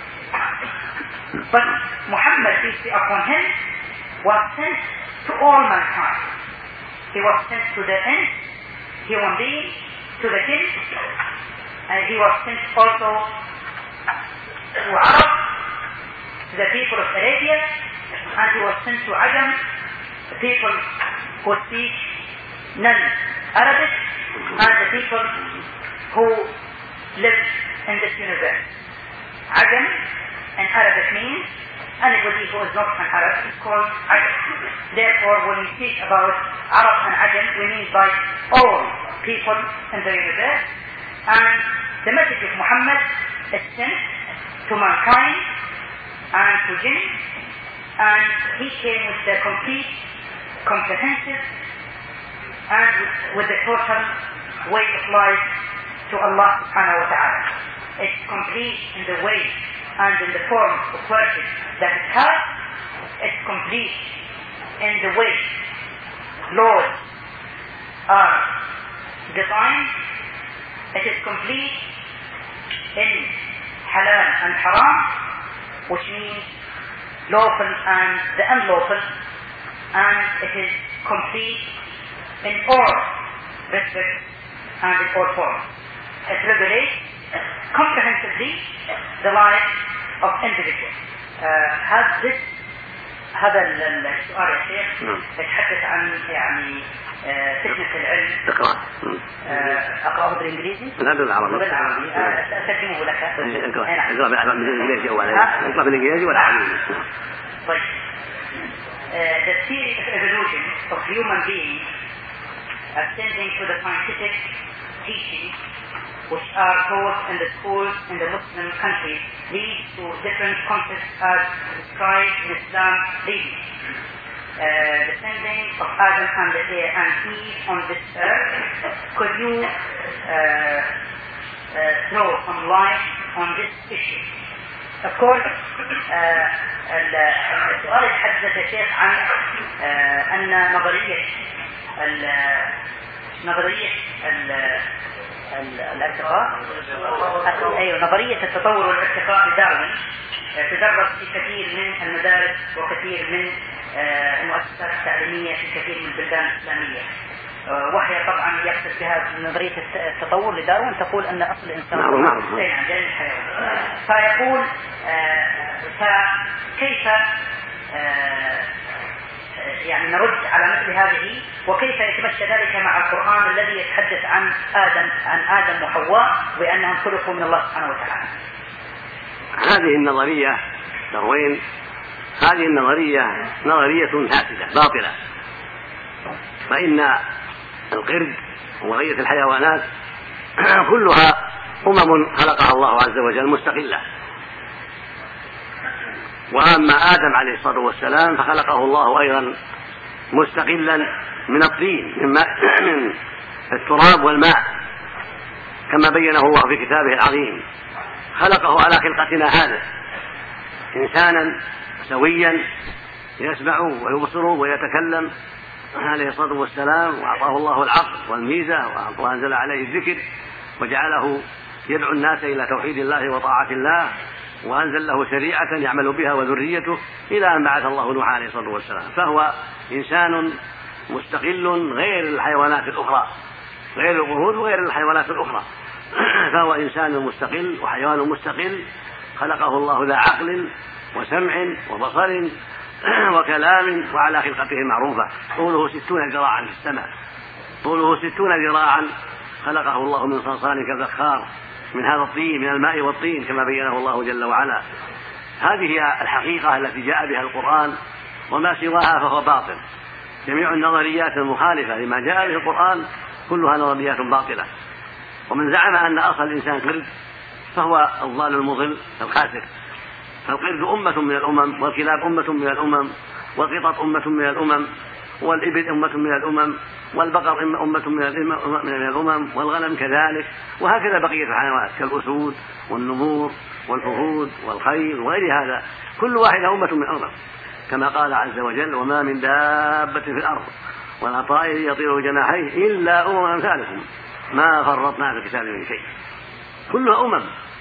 but Muhammad, peace be upon him, was sent to all mankind. He was sent to the ant, human being, to the king, and he was sent also to Arab, to the people of Arabia, and he was sent to Ajam, the people who speak non-Arabic, and the people who live in this universe. Ajam in Arabic means anybody who is not an Arab is called Ajam. Therefore, when we speak about Arab and Ajam, we mean by all people in the universe. And the message of Muhammad is sent to mankind and to jinn, and he came with the complete comprehensive and with the total way of life to Allah subhanahu wa ta'ala. It's complete in the way and in the form of worship that it has. It's complete in the way laws are designed. It is complete in halal and haram, which means lawful and the unlawful, and it is complete in all respects and in all forms. It regulates comprehensively the life of individuals. هذا uh, this هذا السؤال يا شيخ يتحدث عن يعني فتنة العلم. اقرأ. أقرأه بالإنجليزي؟ لا بالعربي. بالعربي. أترجمه لك. اقرأ بالإنجليزي أولا. اقرأ بالإنجليزي والعربي. طيب. The theory of evolution of human beings ascending to the scientific teachings which are taught in the schools in the Muslim countries leads to different concepts as described in Islam leading. Uh, descending of Adam and, the, uh, and Eve on this earth. Could you uh, uh, throw some light on this issue? Of course, السؤال يتحدث يا شيخ عن أن نظرية نظرية الارتقاء أيوة نظرية التطور والارتقاء لداروين تدرس في كثير من المدارس وكثير من المؤسسات التعليمية في كثير من البلدان الإسلامية. وهي طبعا يقصد بها نظرية التطور لداروين تقول أن أصل الإنسان جاي الحيوان. فيقول فكيف يعني نرد على مثل هذه وكيف يتمشى ذلك مع القرآن الذي يتحدث عن آدم عن آدم وحواء بأنهم خلقوا من الله سبحانه وتعالى. هذه النظرية داروين هذه النظرية نظرية فاسدة باطلة. فإن القرد وبقية الحيوانات كلها أمم خلقها الله عز وجل مستقلة. وأما آدم عليه الصلاة والسلام فخلقه الله أيضا مستقلا من الطين من, من التراب والماء كما بينه الله في كتابه العظيم. خلقه على خلقتنا هذا إنسانا سويا يسمع ويبصر ويتكلم عليه الصلاة والسلام. وأعطاه الله العقل والميزة وأنزل عليه الذكر وجعله يدعو الناس إلى توحيد الله وطاعة الله وأنزل له شريعة يعمل بها وذريته إلى أن بعث الله نوح عليه الصلاة والسلام. فهو إنسان مستقل غير الحيوانات الأخرى غير القرود وغير الحيوانات الأخرى. فهو إنسان مستقل وحيوان مستقل خلقه الله ذا عقل وسمع وبصر وكلام وعلى خلقته معروفة. طوله ستون ذراعا في السماء طوله ستون ذراعا خلقه الله من صلصال كالفخار من هذا الطين من الماء والطين كما بينه الله جل وعلا. هذه هي الحقيقة التي جاء بها القرآن وما سواها فهو باطل. جميع النظريات المخالفة لما جاء به القرآن كلها نظريات باطلة. ومن زعم أن أصل الإنسان قرد فهو الضال المضل الخاسر. فالقرد أمة من الأمم والكلاب أمة من الأمم والقطط أمة من الأمم والإبل أمة من الأمم والبقر أمة من الأمم والغنم كذلك وهكذا بقية الحيوانات كالأسود والنمور والفهود والخيل وغير هذا كل واحدة أمة من الأمم كما قال عز وجل وما من دابة في الأرض ولا طائر يطير جناحيه إلا أمم أمثالكم ما فرطنا في الكتاب من شيء. كلها أمم.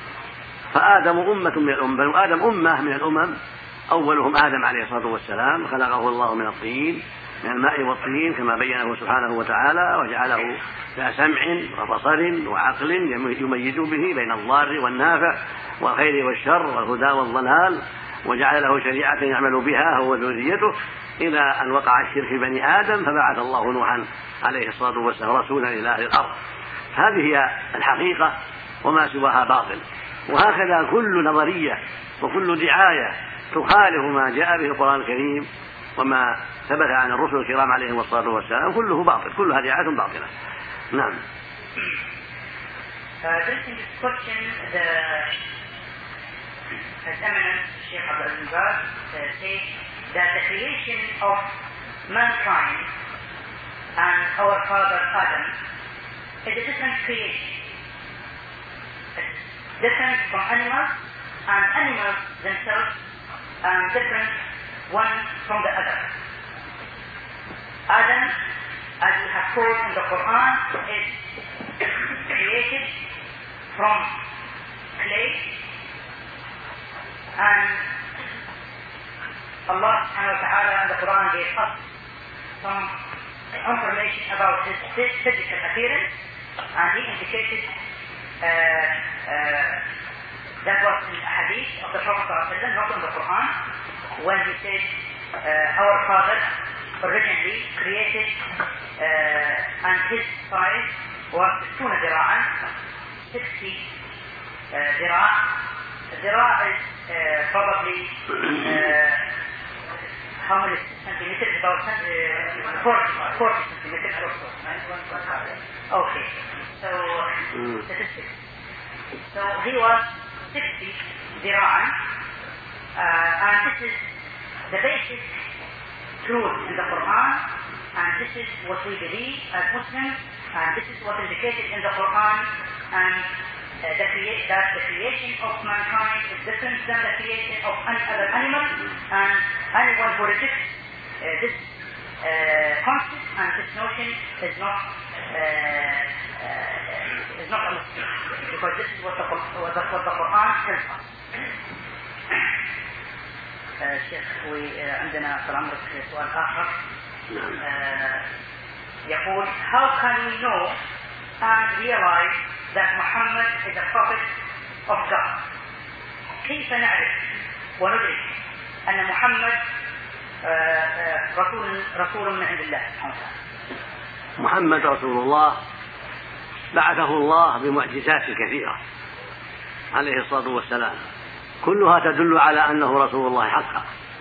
فآدم أمة من الأمم بل آدم أمة من الأمم. أولهم آدم عليه الصلاة والسلام خلقه الله من الطين من الماء والطين كما بينه سبحانه وتعالى وجعله ذا سمع وبصر وعقل يميز به بين الضار والنافع والخير والشر والهدى والضلال وجعل له شريعة يعمل بها هو وذريته إلى أن وقع الشرك في بني آدم فبعث الله نوحا عليه الصلاة والسلام رسولا إلى أهل الأرض. هذه هي الحقيقة وما سواها باطل. وهكذا كل نظرية وكل دعاية تخالف ما جاء به القرآن الكريم وما ثبت عن الرسل الكرام عليهم الصلاة والسلام كله باطل كلها دعاية باطلة. نعم. Addressing this question, the His Eminence Sheikh Abdul Aziz says that the creation of mankind and our father Adam is a different creation. It's different from animals, and animals themselves are different one from the other. Adam, as we have told in the Quran, is created from clay, and Allah subhanahu wa ta'ala in the Quran gave us some information about his, his physical appearance, and he indicated uh, uh, that was in the hadith of the Prophet ﷺ, not in the Quran, when he said uh, our father originally created uh, and his size was ستون ذراعا, sixty uh, ذراع. ذراع is uh, probably uh, how many centimeters? About uh, forty, forty centimeters or so. Okay, so mm. statistics. So he was sixty ذراعا, uh, and this is the basic truth in the Quran, and this is what we believe as Muslims, and this is what is indicated in the Quran, and uh, the crea- that the creation of mankind is different than the creation of any other animal, and anyone who rejects uh, this uh, concept and this notion is not uh, uh, is not a Muslim, because this is what the, what the, what the Quran tells us. آه شيخ وعندنا طال عمرك سؤال آخر آه يقول how can we know and realize that Muhammad is a prophet of God? كيف نعرف وندرك أن محمد آه آه رسول رسول من عند الله سبحانه وتعالى؟ محمد رسول الله بعثه الله بمعجزات كثيرة عليه الصلاة والسلام، كلها تدل على أنه رسول الله حقا.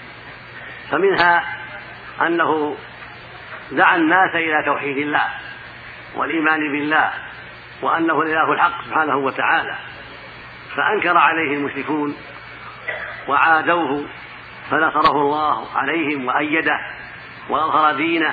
فمنها أنه دعا الناس إلى توحيد الله والإيمان بالله وأنه الإله الحق سبحانه وتعالى، فأنكر عليه المشركون وعادوه فنصره الله عليهم وأيده وأظهر دينه،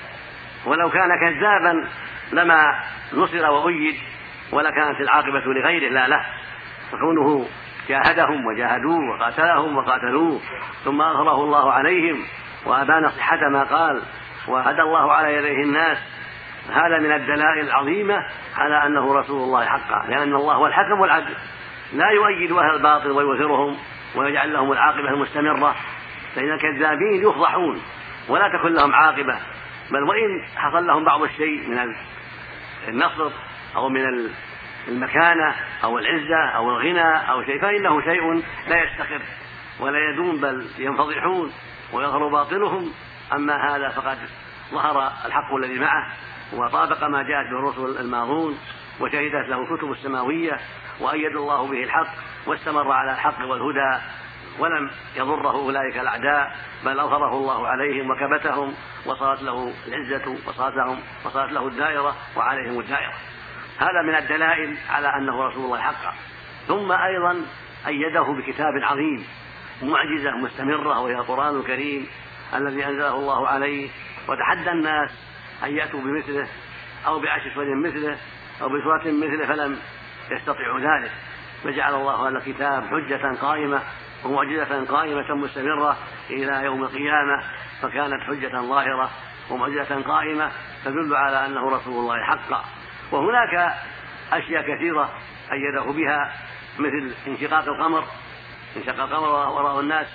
ولو كان كذابا لما نصر وأيد ولكانت العاقبة لغيره لا له، فكونه جاهدهم وجاهدوه وقاتلهم وقاتلوه ثم أظهره الله عليهم وأبان صحة ما قال وهدى الله على يديه الناس، هذا من الدلائل العظيمة على أنه رسول الله حقا، لأن الله هو الحكم والعدل، لا يؤيد أهل الباطل ويوثرهم ويجعل لهم العاقبة المستمرة، فإن الكذابين يفضحون ولا تكن لهم عاقبة، بل وإن حصل لهم بعض الشيء من النصر أو من المكانة أو العزة أو الغنى أو شيء فإنه شيء لا يستقر ولا يدوم، بل ينفضحون ويظهر باطلهم. أما هذا فقد ظهر الحق الذي معه وطابق ما جاءت به الرسل الماضون وشهدت له الكتب السماوية وأيد الله به الحق واستمر على الحق والهدى ولم يضره أولئك الأعداء، بل أظهره الله عليهم وكبتهم وصارت له العزة وصارت لهم وصارت له الدائرة وعليهم الدائرة. هذا من الدلائل على أنه رسول الله حقا. ثم أيضا أيده بكتاب عظيم معجزة مستمرة وهي القرآن الكريم الذي أنزله الله عليه، وتحدى الناس أن يأتوا بمثله أو بعشر سور مثله أو بسورة مثله فلم يستطيعوا ذلك، فجعل الله هذا الكتاب حجة قائمة ومعجزة قائمة مستمرة إلى يوم القيامة، فكانت حجة ظاهرة ومعجزة قائمة تدل على أنه رسول الله حقا. وهناك أشياء كثيرة أيده بها مثل انشقاق القمر، انشق القمر ورأوا الناس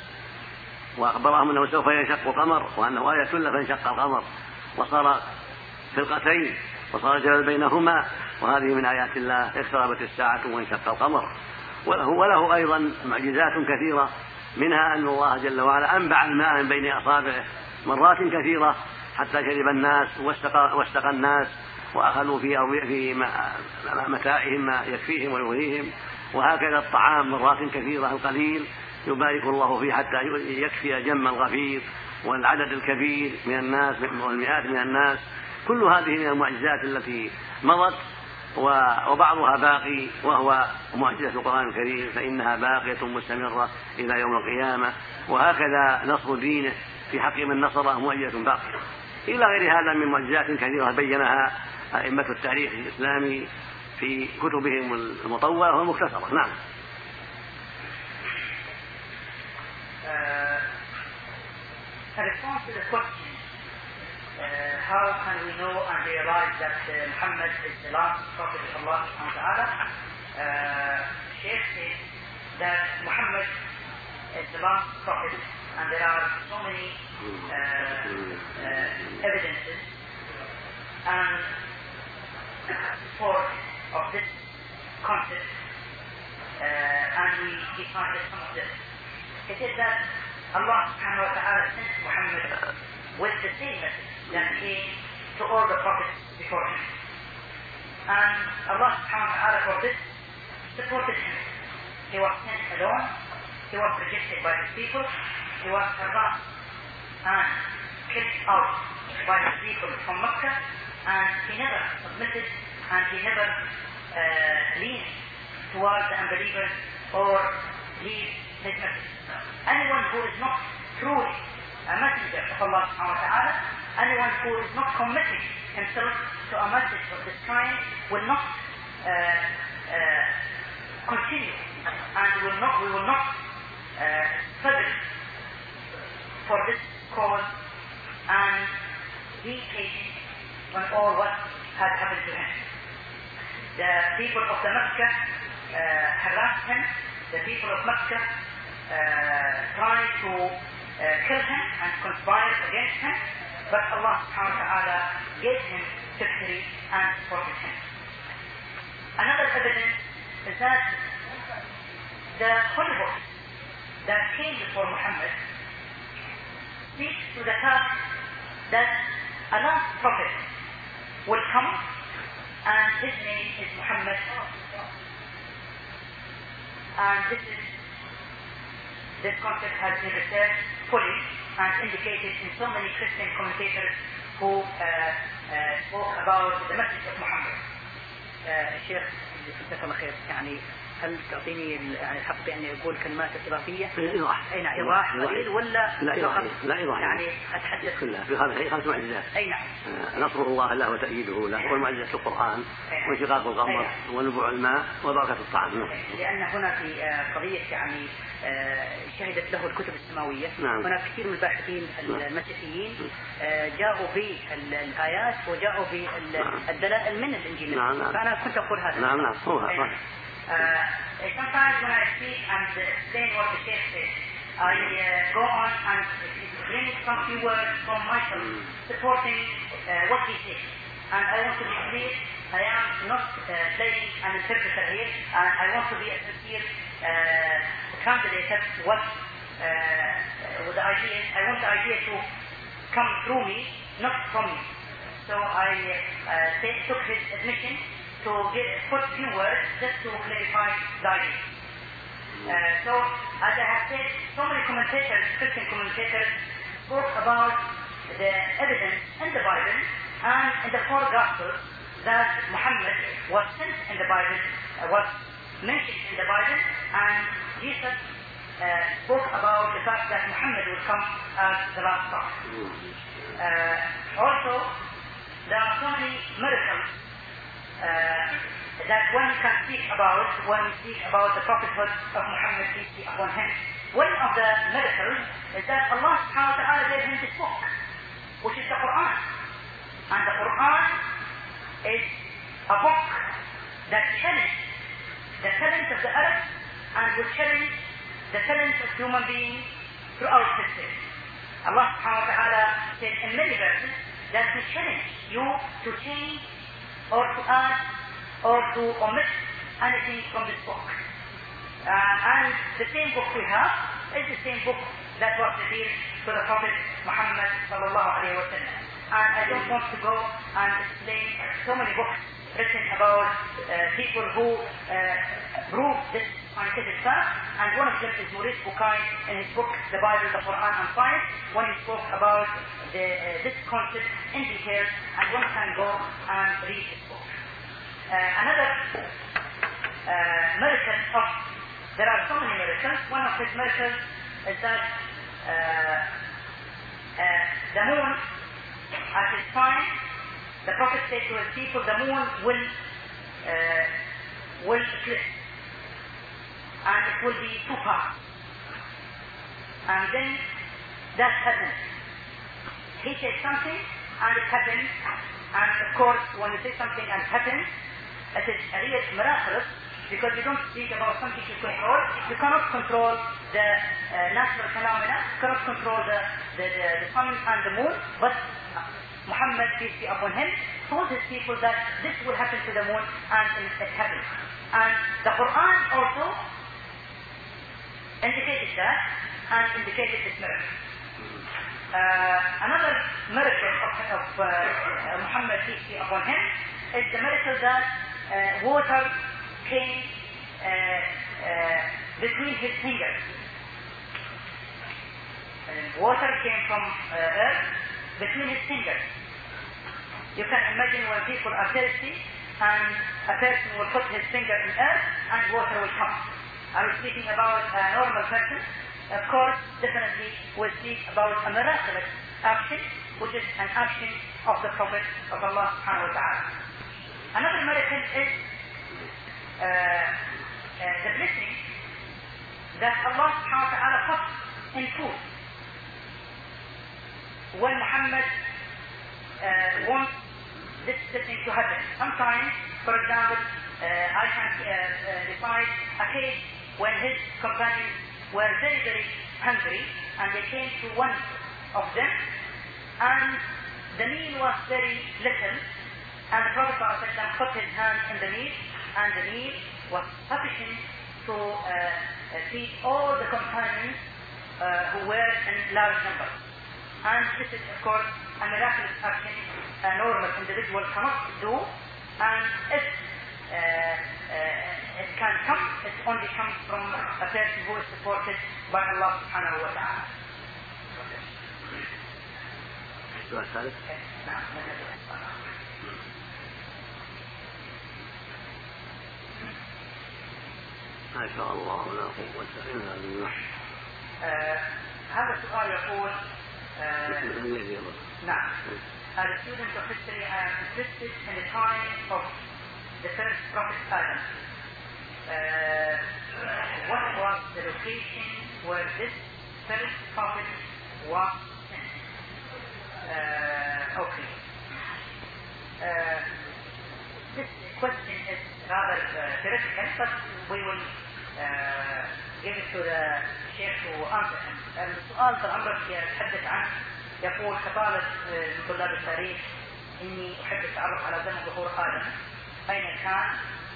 وأخبرهم أنه سوف ينشق القمر وأنه آية له فانشق القمر وصار فرقتين وصار الجبل بينهما، وهذه من آيات الله اقتربت الساعة وانشق القمر. وله, وله أيضا معجزات كثيرة، منها أن الله جل وعلا أنبع الماء من بين أصابعه مرات كثيرة حتى شرب الناس واستقى, واستقى الناس وأخذوا في, في متاعهم ما يكفيهم ويغنيهم، وهكذا الطعام مرات كثيرة القليل يبارك الله فيه حتى يكفي جم الغفير والعدد الكبير من الناس والمئات من الناس. كل هذه من المعجزات التي مضت وبعضها باقي وهو معجزة القرآن الكريم، فإنها باقية مستمرة إلى يوم القيامة. وهكذا نصر دينه في حقهم النصرة مؤيدة باقية، إلى غير هذا من معجزات كثيرة بينها أئمة التاريخ الإسلامي في كتبهم المطولة والمختصرة. نعم. A response to the question, uh, how can we know and realize that uh, Muhammad is the last prophet of Allah subhanahu wa ta'ala? Uh, Shaykh says that Muhammad is the last prophet, and there are so many uh, uh, evidences and support of this concept, uh, and we decided some of this. It is that Allah subhanahu wa ta'ala sent Muhammad with the same message that came to all the prophets before him. And Allah subhanahu wa ta'ala for this supported him. He was sent alone, he was rejected by his people, he was harassed and kicked out by his people from Mecca, and he never submitted and he never uh, leaned towards the unbelievers or leave his message. Anyone who is not truly a messenger of Allah subhanahu wa ta'ala, anyone who is not committing himself to a message of this kind will not uh, uh, continue, and will not, we will not uh, struggle for this cause and be patient when all what had happened to him. The people of the Mecca uh, harassed him, the people of Mecca uh, tried to uh, kill him and conspire against him, but Allah subhanahu wa ta'ala gave him victory and supported him. Another evidence is that the holy book that came before Muhammad speaks to the fact that a last prophet will come, and his name is Muhammad, and this is this concept has been researched fully and indicated in so many Christian commentators who uh, uh, spoke about the message of Muhammad. الشيخ جزاك الله خير، يعني هل تعطيني يعني الحق بأني أقول كلمات إضافية؟ إيضاح. أي نعم، إيضاح قليل ولا؟ لا إيضاح. لا إيضاح. يعني أتحدث كلها في هذا خمس معجزات. أي نعم. نصر الله له وتأييده له، والمعجزة القرآن، وانشقاق القمر، ونبوع الماء، وبركة الطعام. لأن هنا في قضية يعني شهدت له الكتب السماوية. نعم. هناك كثير من الباحثين المسيحيين جاءوا بالآيات وجاءوا بالدلائل من الإنجيل. نعم. نعم. فأنا كنت أقول هذا. نعم نعم هو هذا. Uh, sometimes when I speak and explain what the Sheikh says, I uh, go on and bring some few words from myself supporting uh, what he says. And I want to be clear, I am not uh, playing an interpreter here, and I want to be a sincere uh, candidate at what uh, with the ideas. I want the idea to come through me, not from me. So I uh, take, took his admission to get, put few words just to clarify the idea. Uh, so, as I have said, so many commentators, Christian commentators, spoke about the evidence in the Bible and in the four Gospels that Muhammad was sent in the Bible, uh, was mentioned in the Bible, and Jesus uh, spoke about the fact that Muhammad will come as the last prophet. Uh, also, there are so many miracles Uh, that one can speak about when we speak about the prophethood of Muhammad, peace be upon him. One of the miracles is that Allah subhanahu wa ta'ala gave him this book, which is the Quran. And the Quran is a book that challenges the talent of the Arabs and will challenge the talent of human beings throughout history. Allah subhanahu wa ta'ala said in many verses that we challenge you to change or to add or to omit anything from this book. Uh, and the same book we have is the same book that was revealed to the Prophet Muhammad sallallahu alayhi wa sallam. And I don't want to go and explain so many books written about uh, people who uh, prove this scientific fact, and one of them is Maurice Bucaille in his book The Bible, the Quran and Science, when he spoke about the, uh, this concept in detail, and one can go and read his book. Uh, another uh, miracle of, there are so many miracles, one of his miracles is that uh, the moon, at its time, the Prophet said to his people, the moon will uh, will split, and it will be two parts. And then that happened. He said something, and it happened. And of course, when you say something and it happens, it is a real miracle, because you don't speak about something you control. You cannot control the uh, natural phenomena, you cannot control the, the, the, the sun and the moon, but Muhammad, peace be upon him, told his people that this will happen to the moon, and it, it happened. And the Quran also indicated that, and indicated this miracle. Uh, another miracle of, of uh, Muhammad, peace be upon him, is the miracle that uh, water came uh, uh, between his fingers. And water came from uh, earth between his fingers. You can imagine when people are thirsty and a person will put his finger in earth and water will come. Are we speaking about a normal person? Of course, definitely we'll speak about a miraculous action, which is an action of the Prophet of Allah subhanahu wa ta'ala. Another miracle is uh, uh, the blessing that Allah subhanahu wa ta'ala put in food. When Muhammad uh, wants this blessing to happen, sometimes, for example, uh, I can uh, uh, decide a case when his companions were very, very hungry, and they came to one of them, and the meal was very little, and the Prophet ﷺ put his hand in the meal, and the meal was sufficient to uh, uh, feed all the companions uh, who were in large numbers. And this is, of course, a miraculous action a normal individual cannot do, and if uh, uh, it can come, it only comes from a person who is supported by Allah subhanahu wa ta'ala. السؤال الثالث. نعم. ما شاء الله لا قوة إلا بالله. هذا السؤال يقول نعم. As a student of history, I am interested in the time of the first Prophet Adam. Uh, what was the location where this first Prophet was sent? Uh, okay. Uh, this question is rather uh, theoretical, but we will uh, give it to the Sheikh to answer him. السؤال طال عمرك يتحدث عن يقول كطالب من طلاب التاريخ إني أحب التعرف على زمن ظهور آدم، أين كان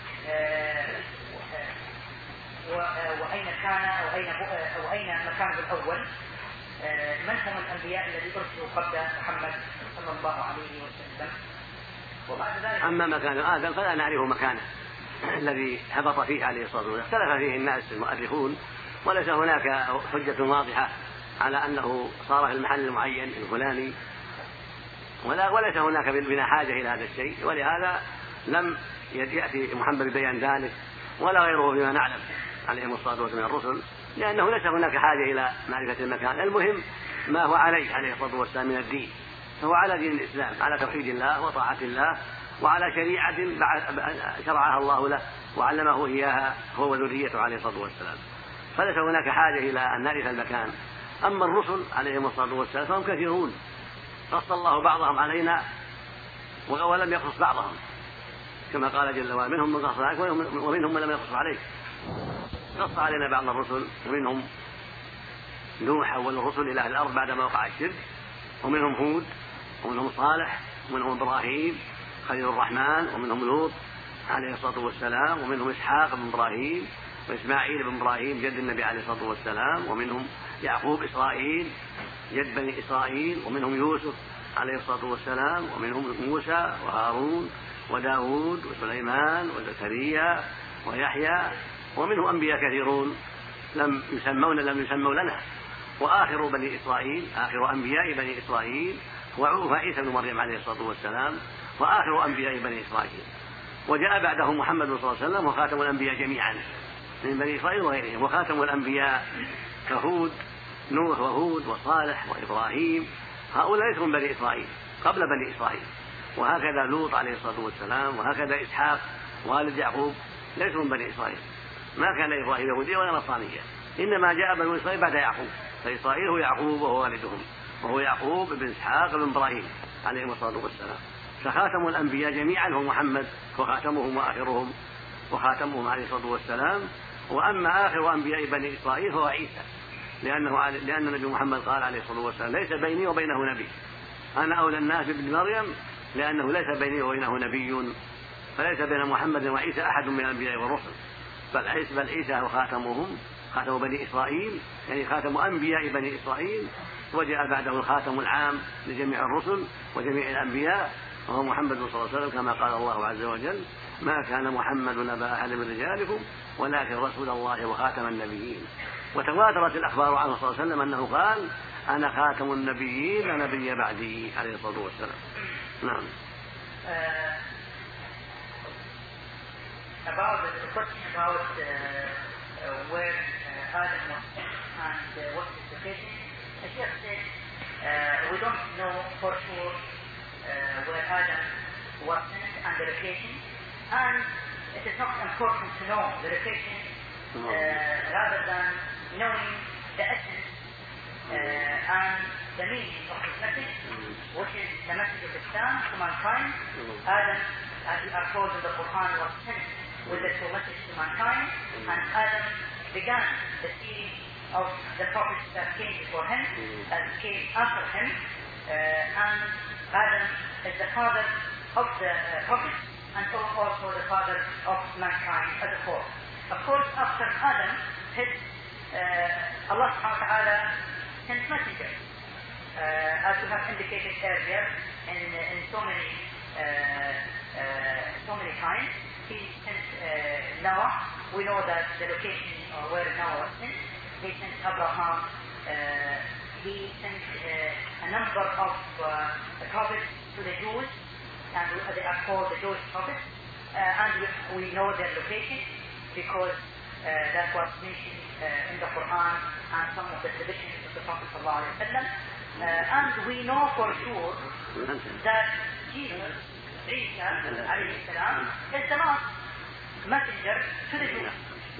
وأين كان أو أين أو أين مكانه الأول، من هم الأنبياء الذين أرسلوا قبل محمد صلى الله عليه وسلم. وبعد ذلك أما مكان آدم فلا نعرف مكانه الذي هبط فيه عليه الصلاة والسلام، اختلف فيه الناس المؤرخون، وليس هناك حجة واضحة على أنه صار في المحل المعين الفلاني، ولا وليس هناك بنا حاجة إلى هذا الشيء، ولهذا لم يأتي محمد ببيان ذلك ولا غيره بما نعلم عليهم الصلاة والسلام من الرسل، لأنه ليس هناك حاجة إلى معرفة المكان. المهم ما هو عليه عليه الصلاة والسلام من الدين، فهو على دين الإسلام، على توحيد الله وطاعة الله، وعلى شريعة شرعها الله له وعلمه إياها هو وذريته عليه الصلاة والسلام، فليس هناك حاجة إلى أن نعرف المكان. أما الرسل عليهم الصلاة والسلام فهم كثيرون، قص الله بعضهم علينا ولم يقص بعضهم، كما قال جل وعلا منهم من قص عليك ومنهم من لم يقص عليك. قص علينا بعض الرسل، ومنهم نوح أول الرسل إلى أهل الأرض بعدما وقع الشرك، ومنهم هود، ومنهم صالح، ومنهم إبراهيم خليل الرحمن، ومنهم لوط عليه الصلاة والسلام، ومنهم إسحاق بن إبراهيم وإسماعيل بن إبراهيم جد النبي عليه الصلاة والسلام، ومنهم يعقوب إسرائيل جد بني إسرائيل، ومنهم يوسف عليه الصلاة والسلام، ومنهم موسى وهارون وداود وسليمان وزكريا ويحيى، ومنهم أنبياء كثيرون لم يسمون لم يسموا لنا. وآخر بني إسرائيل آخر أنبياء بني إسرائيل هو عيسى بن مريم عليه الصلاة والسلام، وآخر أنبياء بني إسرائيل. وجاء بعده محمد صلى الله عليه وسلم وخاتم الأنبياء جميعا من بني إسرائيل وغيرهم، وخاتم الأنبياء كهود نوح وهود وصالح وإبراهيم هؤلاء ليسوا من بني إسرائيل قبل بني إسرائيل. وهكذا لوط عليه الصلاة والسلام، وهكذا إسحاق والد يعقوب ليسوا من بني إسرائيل. ما كان إبراهيم يهوديا ولا نصرانيا، إنما جاء بنو إسرائيل بعد يعقوب، فإسرائيل هو يعقوب وهو والدهم، وهو يعقوب بن إسحاق بن إبراهيم عليهم الصلاة والسلام. فخاتم الأنبياء جميعا هو محمد، وخاتمهم وآخرهم وخاتمهم عليه الصلاة والسلام. وأما آخر أنبياء بني إسرائيل هو عيسى، لأنه لأن النبي محمد قال عليه الصلاة والسلام: ليس بيني وبينه نبي، أنا أولى الناس بابن مريم لأنه ليس بيني وبينه نبي، فليس بين محمد وعيسى أحد من الأنبياء والرسل، بل عيسى بل عيسى هو خاتمهم، خاتم بني إسرائيل، يعني خاتم أنبياء بني إسرائيل، وجاء بعده الخاتم العام لجميع الرسل وجميع الأنبياء، وهو محمد صلى الله عليه وسلم، كما قال الله عز وجل: ما كان محمد أبا أحد من رجالكم ولكن رسول الله وخاتم النبيين. وتواترت الأخبار عنه صلى الله عليه وسلم أنه قال: أنا خاتم النبيين لا نبي بعدي عليه الصلاة والسلام. نعم. Uh, about the question about uh, uh, where uh, Adam was and uh, what is the location, as you have said, uh, we don't know for sure uh, where Adam was sent and the location, and it is not important to know the location uh, rather than knowing the essence uh, and the meaning of his message, which is the message of Islam to mankind. Adam, as we are told in the Quran, was sent with the true message to mankind, and Adam began the series of the prophets that came before him and came after him, uh, and Adam is the father of the uh, prophets and also the father of mankind as a whole. Of course, after Adam, his, uh, Allah subhanahu wa ta'ala sent messengers, uh, as we have indicated earlier in, in so many uh, uh, so many times. He sent uh, Noah. We know that the location uh, where Noah was sent. He sent Abraham. Uh, he sent uh, a number of uh, prophets to the Jews, and they are called the Jewish prophets. Uh, and we, we know their location because uh, that was mentioned uh, in the Quran and some of the traditions of the Prophet sallallahu alaihi wasallam. Uh, and we know for sure that Jesus, Isa alayhi salam, is the last messenger to the Jews.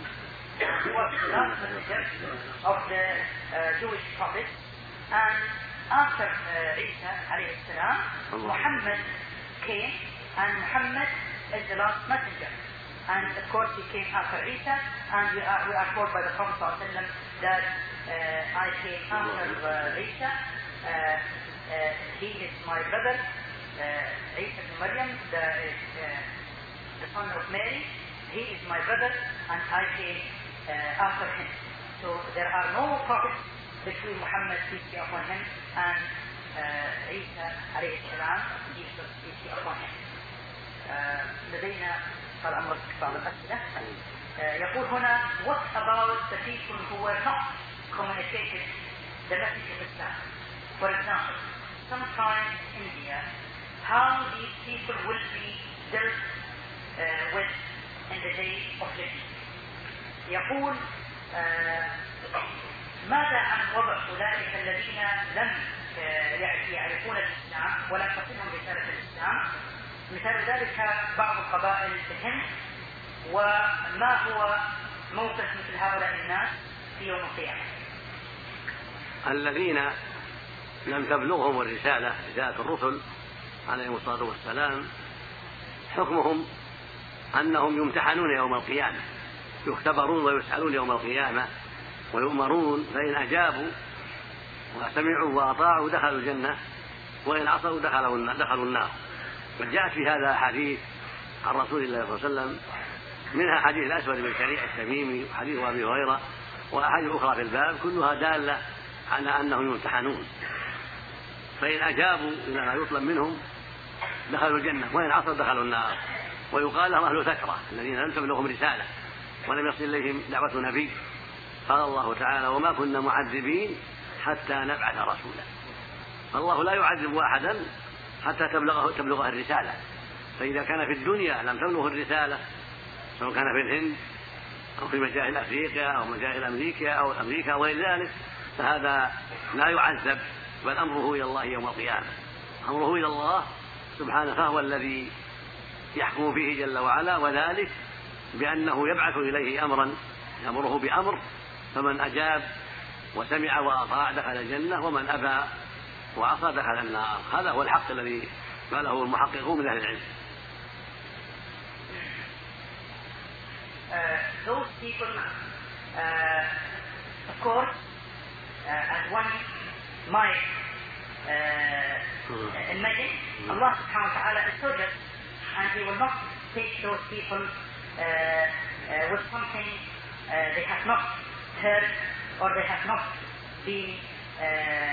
He was the last messenger of the uh, Jewish prophets. And after uh, Isa alayhi salam, Muhammad came, and Muhammad is the last messenger. And of course he came after Isa, and we are, we are told by the Prophet sallallahu alaihi wasallam that uh, I came after uh, Isa. Uh, uh, he is my brother, uh, Isa ibn Maryam, the, uh, the son of Mary. He is my brother, and I came uh, after him. So there are no prophets between Muhammad, peace be upon him, and uh, Isa alayhi salam, Jesus, peace be upon him. لدينا قال أمر بعض الأسئلة. يقول هنا: what about the people who were not communicated the message of Islam? For example, sometimes in India, how these people will be dealt uh, with in the day of judgment. يقول uh, ماذا عن وضع أولئك الذين لم يعرفون الإسلام ولم تصلهم رسالة الإسلام؟ مثال ذلك بعض القبائل في الهند، وما هو موقف مثل هؤلاء الناس في يوم القيامة؟ الذين لم تبلغهم الرسالة، رسالة الرسل عليهم الصلاة والسلام، حكمهم أنهم يمتحنون يوم القيامة، يختبرون ويسألون يوم القيامة ويؤمرون، فإن أجابوا وسمعوا وأطاعوا دخلوا الجنة، وإن عصوا دخلوا النار. وجاءت في هذا أحاديث عن رسول الله صلى الله عليه وسلم، منها حديث الأسود بن شريح التميمي وحديث أبي هريرة وأحاديث أخرى في الباب، كلها دالة على أنهم يمتحنون، فإن أجابوا إلى ما يطلب منهم دخلوا الجنة، وإن عصوا دخلوا النار. ويقال لهم أهل ثكرة الذين لم تبلغهم رسالة ولم يصل إليهم دعوة نبي. قال الله تعالى: وما كنا معذبين حتى نبعث رسولا. الله لا يعذب أحدا حتى تبلغه تبلغه الرسالة. فإذا كان في الدنيا لم تبلغه الرسالة، سواء كان في الهند أو في مجاهل أفريقيا أو مجاهل أمريكا أو أمريكا أو غير ذلك، فهذا لا يعذب بل أمره إلى الله يوم القيامة. أمره إلى الله سبحانه، فهو الذي يحكم فيه جل وعلا، وذلك بأنه يبعث إليه أمرا يأمره بأمر، فمن أجاب وسمع وأطاع دخل الجنة، ومن أبى وعصى دخل النار. هذا هو الحق الذي قاله المحققون من أهل العلم. Uh, those people, uh, of course, uh, as one might uh, imagine, Allah subhanahu wa ta'ala is so just, and He will not take those people uh, uh, with something uh, they have not heard or they have not been uh,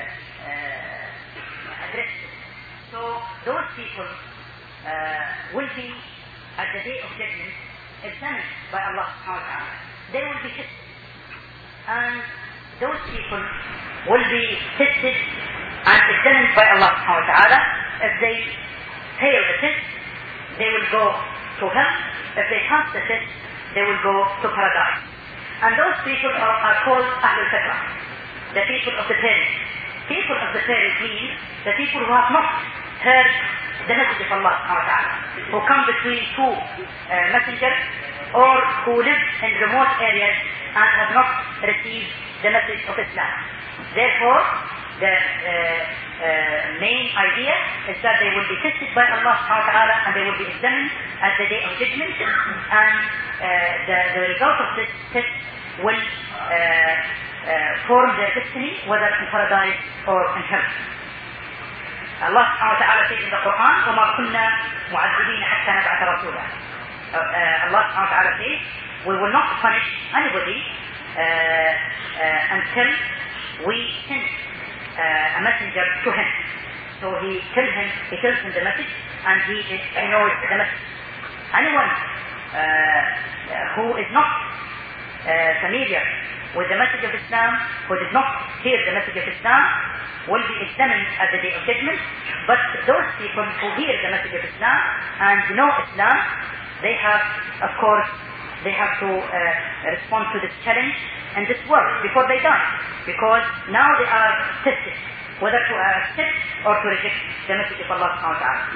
uh, addressed. So those people uh, will be at the day of judgment examined by Allah subhanahu wa ta'ala. They will be tested, and those people will be tested and examined by Allah subhanahu wa ta'ala. If they fail the test, they will go to hell. If they pass the test, they will go to paradise. And those people are, are called Ahlul Fitra, the people of the parents. People of the parents means the people who have not heard the message of Allah subhanahu wa ta'ala, who come between two uh, messengers, or who live in remote areas and have not received the message of Islam. Therefore, the uh, uh, main idea is that they will be tested by Allah subhanahu wa ta'ala, and they will be examined at the day of judgment, and uh, the, the result of this test will uh, uh, form their destiny, whether in paradise or in hell. Allah subhanahu wa ta'ala says in the Quran, وَمَا كُنَّا مُعَذِّبِينَ حَتَّى نَبْعَثَ رَسُولًا. Uh, uh, Allah subhanahu wa ta'ala says, we will not punish anybody uh, uh, until we send uh, a messenger to him. So he tells him, he tells him the message, and he, he knows the message. Anyone uh, who is not uh, familiar with the message of Islam, who did not hear the message of Islam, will be examined at the day of judgment. But those people who hear the message of Islam and know Islam, they have, of course, they have to uh, respond to this challenge in this world before they die, because now they are tested whether to accept or to reject the message of Allah subhanahu wa ta'ala.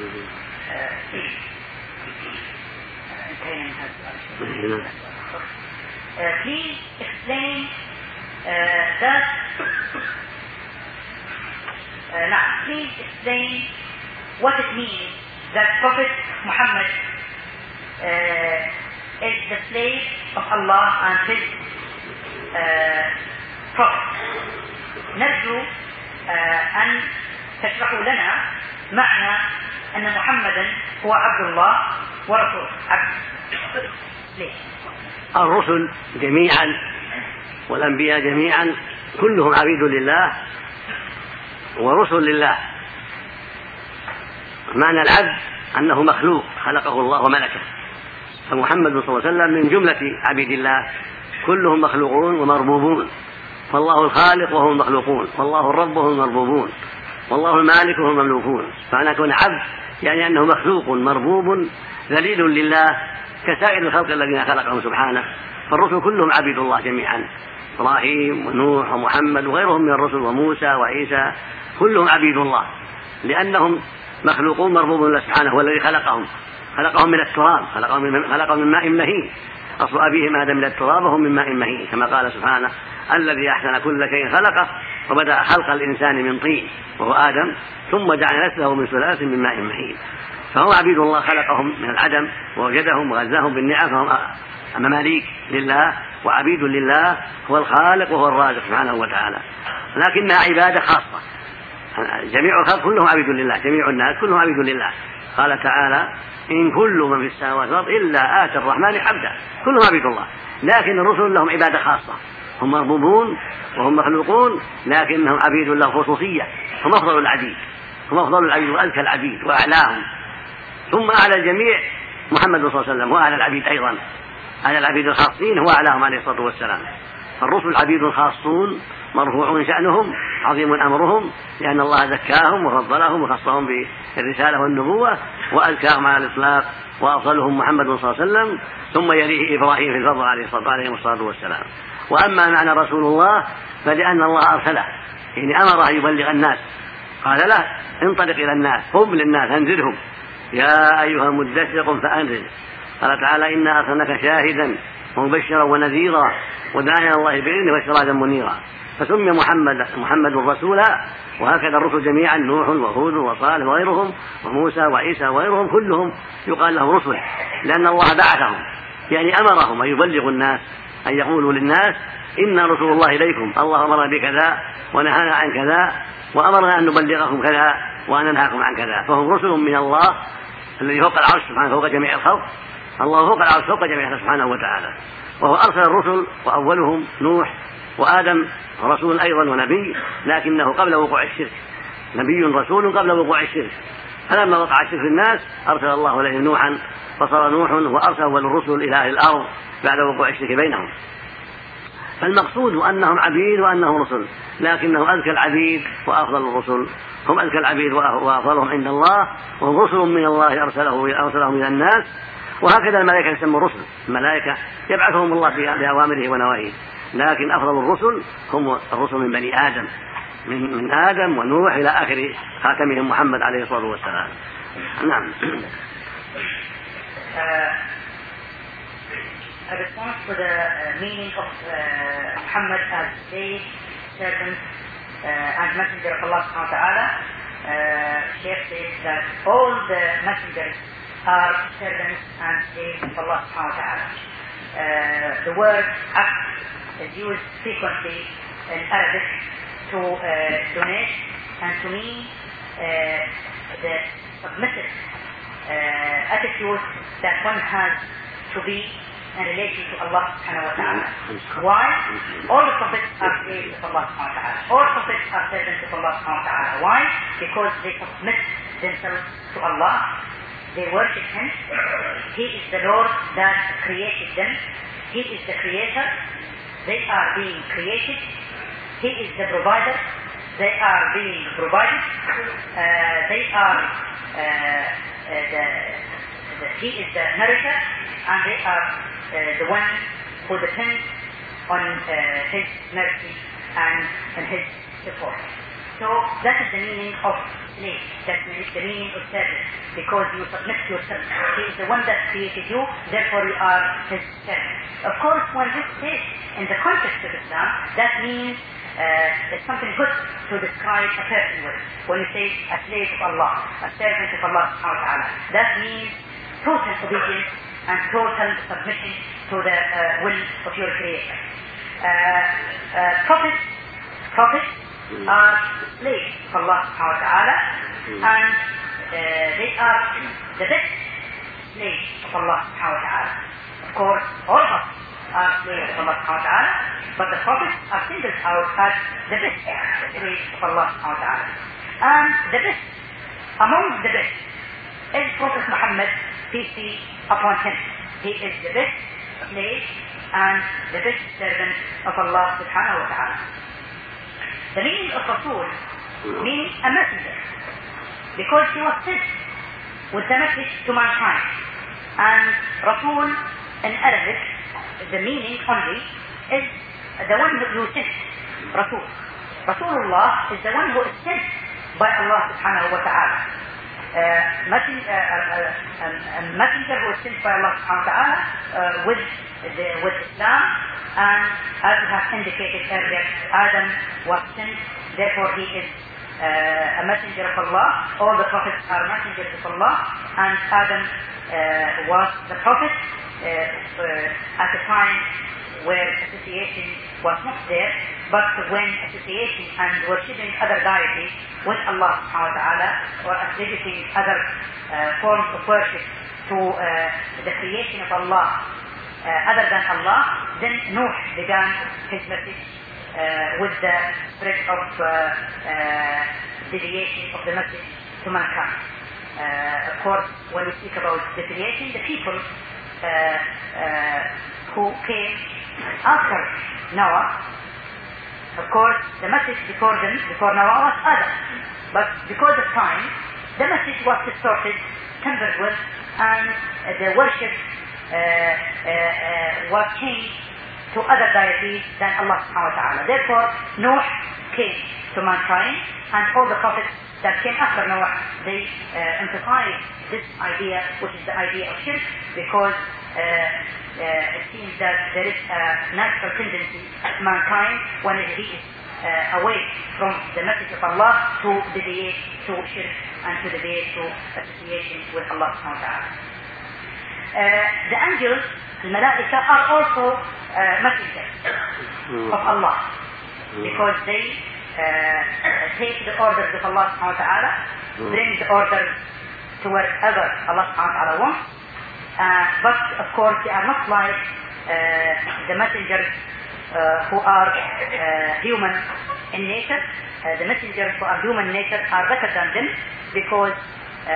Uh, please explain uh, that. Uh, now, please explain what it means that Prophet Muhammad uh, is the slave of Allah and his uh, prophet. نرجو uh, أن تشرحوا لنا معنى أن محمدا هو عبد الله ورسوله. عبد ليه؟ الرسل جميعا والأنبياء جميعا كلهم عبيد لله ورسل لله. معنى العبد أنه مخلوق خلقه الله وملكه، فمحمد صلى الله عليه وسلم من جملة عبيد الله، كلهم مخلوقون ومربوبون، فالله الخالق وهم المخلوقون، والله الرب وهم المربوبون، والله المالك وهم المملوكون. فأنا كون عبد يعني أنه مخلوق مربوب ذليل لله كسائر الخلق الذين خلقهم سبحانه. فالرسل كلهم عبيد الله جميعا، إبراهيم ونوح ومحمد وغيرهم من الرسل وموسى وعيسى، كلهم عبيد الله لأنهم مخلوقون مربوبون لله سبحانه، هو الذي خلقهم خلقهم من التراب، خلقهم من, خلقهم من ماء مهين، أصل أبيهم آدم من التراب وهم من ماء مهين، كما قال سبحانه الذي أحسن كل شيء خلقه وبدأ خلق الإنسان من طين وهو آدم، ثم جعل نسله من سلالة من ماء مهين. فهم عبيد الله خلقهم من العدم ووجدهم وغذاهم بالنعم، فهم مماليك لله وعبيد لله، هو الخالق وهو الرازق سبحانه وتعالى، لكنها عبادة خاصة. جميع الخلق كلهم عبيد لله، جميع الناس كلهم عبيد لله. قال تعالى إن كل من في السماوات والأرض إلا آتي الرحمن عبدا، كلهم عبيد الله، لكن الرسل لهم عبادة خاصة، هم مربوبون وهم مخلوقون لكنهم عبيد الله خصوصية، هم أفضل العبيد، هم أفضل العبيد وأزكى العبيد وأعلاهم. ثم أعلى الجميع محمد صلى الله عليه وسلم، وأعلى العبيد أيضا، أعلى العبيد الخاصين هو أعلاهم عليه الصلاة والسلام. فالرسل عبيد خاصون مرفوع شأنهم عظيم أمرهم، لأن الله زكاهم وفضلهم وخصهم بالرسالة والنبوة وأزكاهم على الإطلاق، وأفضلهم محمد صلى الله عليه وسلم، ثم يليه إبراهيم في الفضل عليه الصلاة والسلام. وأما معنى رسول الله فلأن الله أرسله يعني أمر أن يبلغ الناس، قال له انطلق إلى الناس، قم للناس أنذرهم يا أيها المدثر قم فأنذر. قال تعالى إنا أرسلناك شاهدا ومبشرا ونذيرا وداعيا الله بإذنه وسراجا منيرا. فسمي محمد محمد رسولا، وهكذا الرسل جميعا نوح وهود وصالح وغيرهم وموسى وعيسى وغيرهم كلهم يقال لهم رسل، لأن الله بعثهم يعني أمرهم أن يبلغوا الناس، أن يقولوا للناس إنا رسول الله إليكم، الله أمر بكذا ونهانا عن كذا وأمرنا أن نبلغكم كذا وأن ننهاكم عن كذا. فهم رسل من الله الذي فوق العرش سبحانه فوق جميع الخلق، الله فوق العرش فوق جميع الخلق سبحانه وتعالى. وهو أرسل الرسل وأولهم نوح، وآدم رسول أيضا ونبي لكنه قبل وقوع الشرك، نبي رسول قبل وقوع الشرك. فلما وقع الشرك في الناس أرسل الله إليهم نوحا، فصار نوح وأرسل أول الرسل إلى أهل الأرض بعد وقوع الشرك بينهم. فالمقصود أنهم عبيد وأنهم رسل، لكنهم أذكى العبيد وأفضل الرسل، هم أذكى العبيد وأفضلهم عند الله، وهم رسل من الله أرسله أرسلهم إلى الناس. وهكذا الملائكة يسموا الرسل، الملائكة يبعثهم الله بأوامره ونواهيه، لكن أفضل الرسل هم الرسل من بني آدم، من, من آدم ونوح إلى آخر خاتمهم محمد عليه الصلاة والسلام. نعم. A response to the uh, meaning of uh, Muhammad as slave, servant, uh, and messenger of Allah subhanahu wa ta'ala, uh, Shaykh says that all the messengers are servants and slaves of Allah subhanahu wa ta'ala. Uh, the word abd is used frequently in Arabic to uh, donate and to mean uh, the submissive uh, attitude that one has to be in relation to Allah subhanahu wa ta'ala. Why? All the prophets are slaves of Allah subhanahu wa ta'ala. All prophets are servants of Allah subhanahu wa ta'ala. Why? Because they submit themselves to Allah. They worship Him. He is the Lord that created them. He is the Creator. They are being created. He is the provider. They are being provided. Uh, they are uh, uh, the, the, He is the narrator, and they are uh, the one who depends on uh, His mercy and, and His support. So that is the meaning of slave. That is the meaning of service, because you submit yourself. He is the one that created you, therefore you are His servant. Of course, when this is in the context of Islam, that means uh, it's something good to describe a person with. When you say a slave of Allah, a servant of Allah subhanahu wa ta'ala, that means total obedience and total submission to the uh, will of your Creator. Uh, uh, prophets, prophets are slaves of Allah subhanahu wa ta'ala, and uh, they are the best slaves of Allah subhanahu wa ta'ala. Of course, all of us are slaves of Allah subhanahu wa ta'ala, but the prophets are singled out as the best slaves of Allah subhanahu wa ta'ala. And the best, among the best, is Prophet Muhammad, peace be upon him. He is the best slave and the best servant of Allah subhanahu wa ta'ala. The meaning of Rasul means a messenger, because he was sent with the message to mankind. And Rasul in Arabic, the meaning only is the one who sent. Rasul. Rasulullah is the one who is sent by Allah subhanahu wa ta'ala. Uh, messenger, uh, uh, uh, a messenger who is sent by Allah subhanahu wa ta'ala uh, with, the, with Islam, and as we have indicated earlier, Adam was sent, therefore he is uh, a messenger of Allah. All the prophets are messengers of Allah, and Adam uh, was the prophet uh, uh, at a time where association was not there, but when association and worshipping other deities with Allah subhanahu wa ta'ala, or attributing other uh, forms of worship to uh, the creation of Allah uh, other than Allah, then Nuh began his message uh, with the spread of uh, uh, deviation of the message to mankind. Uh, of course, when we speak about deviation, the people uh, uh, who came after Noah, of course, the message before them, before Noah, was Adam. But because of time, the message was distorted, tampered with, and uh, the worship uh, uh, uh, was changed to to other deities than Allah subhanahu wa ta'ala. Therefore, Nuh came to mankind, and all the prophets that came after Noah, they uh, emphasized this idea, which is the idea of shirk, because uh, uh, it seems that there is a natural tendency of mankind when he is uh, away from the message of Allah to deviate to shirk and to deviate to association with Allah subhanahu wa ta'ala. Uh, the angels, the malaika, are also uh, messengers of Allah, because they uh, take the orders of Allah subhanahu wa ta'ala, bring the orders to wherever Allah subhanahu wa ta'ala wants, uh, but of course they are not like uh, the messengers uh, who are uh, human in nature. Uh, the messengers who are human in nature are better than them, because uh,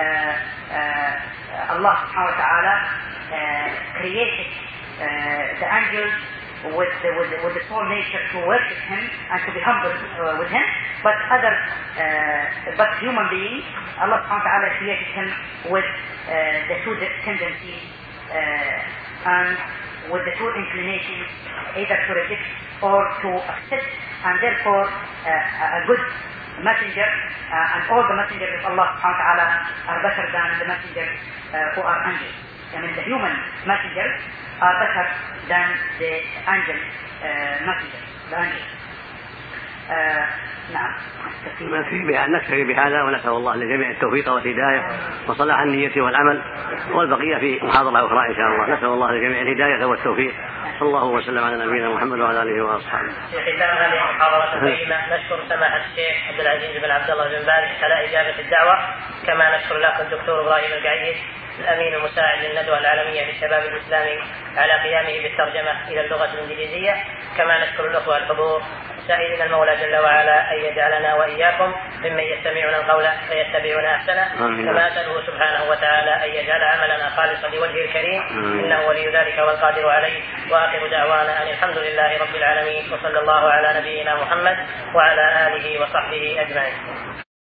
uh, Allah subhanahu wa ta'ala uh, created uh, the angels with the, with, the, with the sole nature to worship Him and to be humble uh, with Him, but other, uh, but human beings, Allah subhanahu wa ta'ala created him with uh, the two tendencies uh, and with the two inclinations, either to reject or to accept, and therefore uh, a good messenger uh, and all the messengers of Allah subhanahu wa ta'ala are better than the messengers uh, who are angels. I mean, the human messengers are better than the angel uh, messengers, the angels. Uh, نعم. نكتفي بهذا، ونسأل الله للجميع التوفيق والهداية وصلاح النية والعمل، والبقية في محاضرة أخرى إن شاء الله. نسأل الله للجميع الهداية والتوفيق. صلى الله وسلم على نبينا محمد وعلى آله وأصحابه. في ختام هذه المحاضرة القيمة نشكر سماحة الشيخ عبد العزيز بن عبد الله بن باز على إجابة الدعوة، كما نشكر الأخ الدكتور إبراهيم القعيد الأمين المساعد للندوة العالمية للشباب الإسلامي على قيامه بالترجمة إلى اللغة الإنجليزية، كما نشكر الأخوة الحضور، سائلين المولى جل وعلا أن يجعلنا وإياكم ممن يستمعون القول فيتبعون أحسنه، كما أسأله سبحانه وتعالى أن يجعل عملنا خالصا لوجهه الكريم، إنه ولي ذلك والقادر عليه. وآخر دعوانا أن الحمد لله رب العالمين، وصلى الله على نبينا محمد وعلى آله وصحبه أجمعين.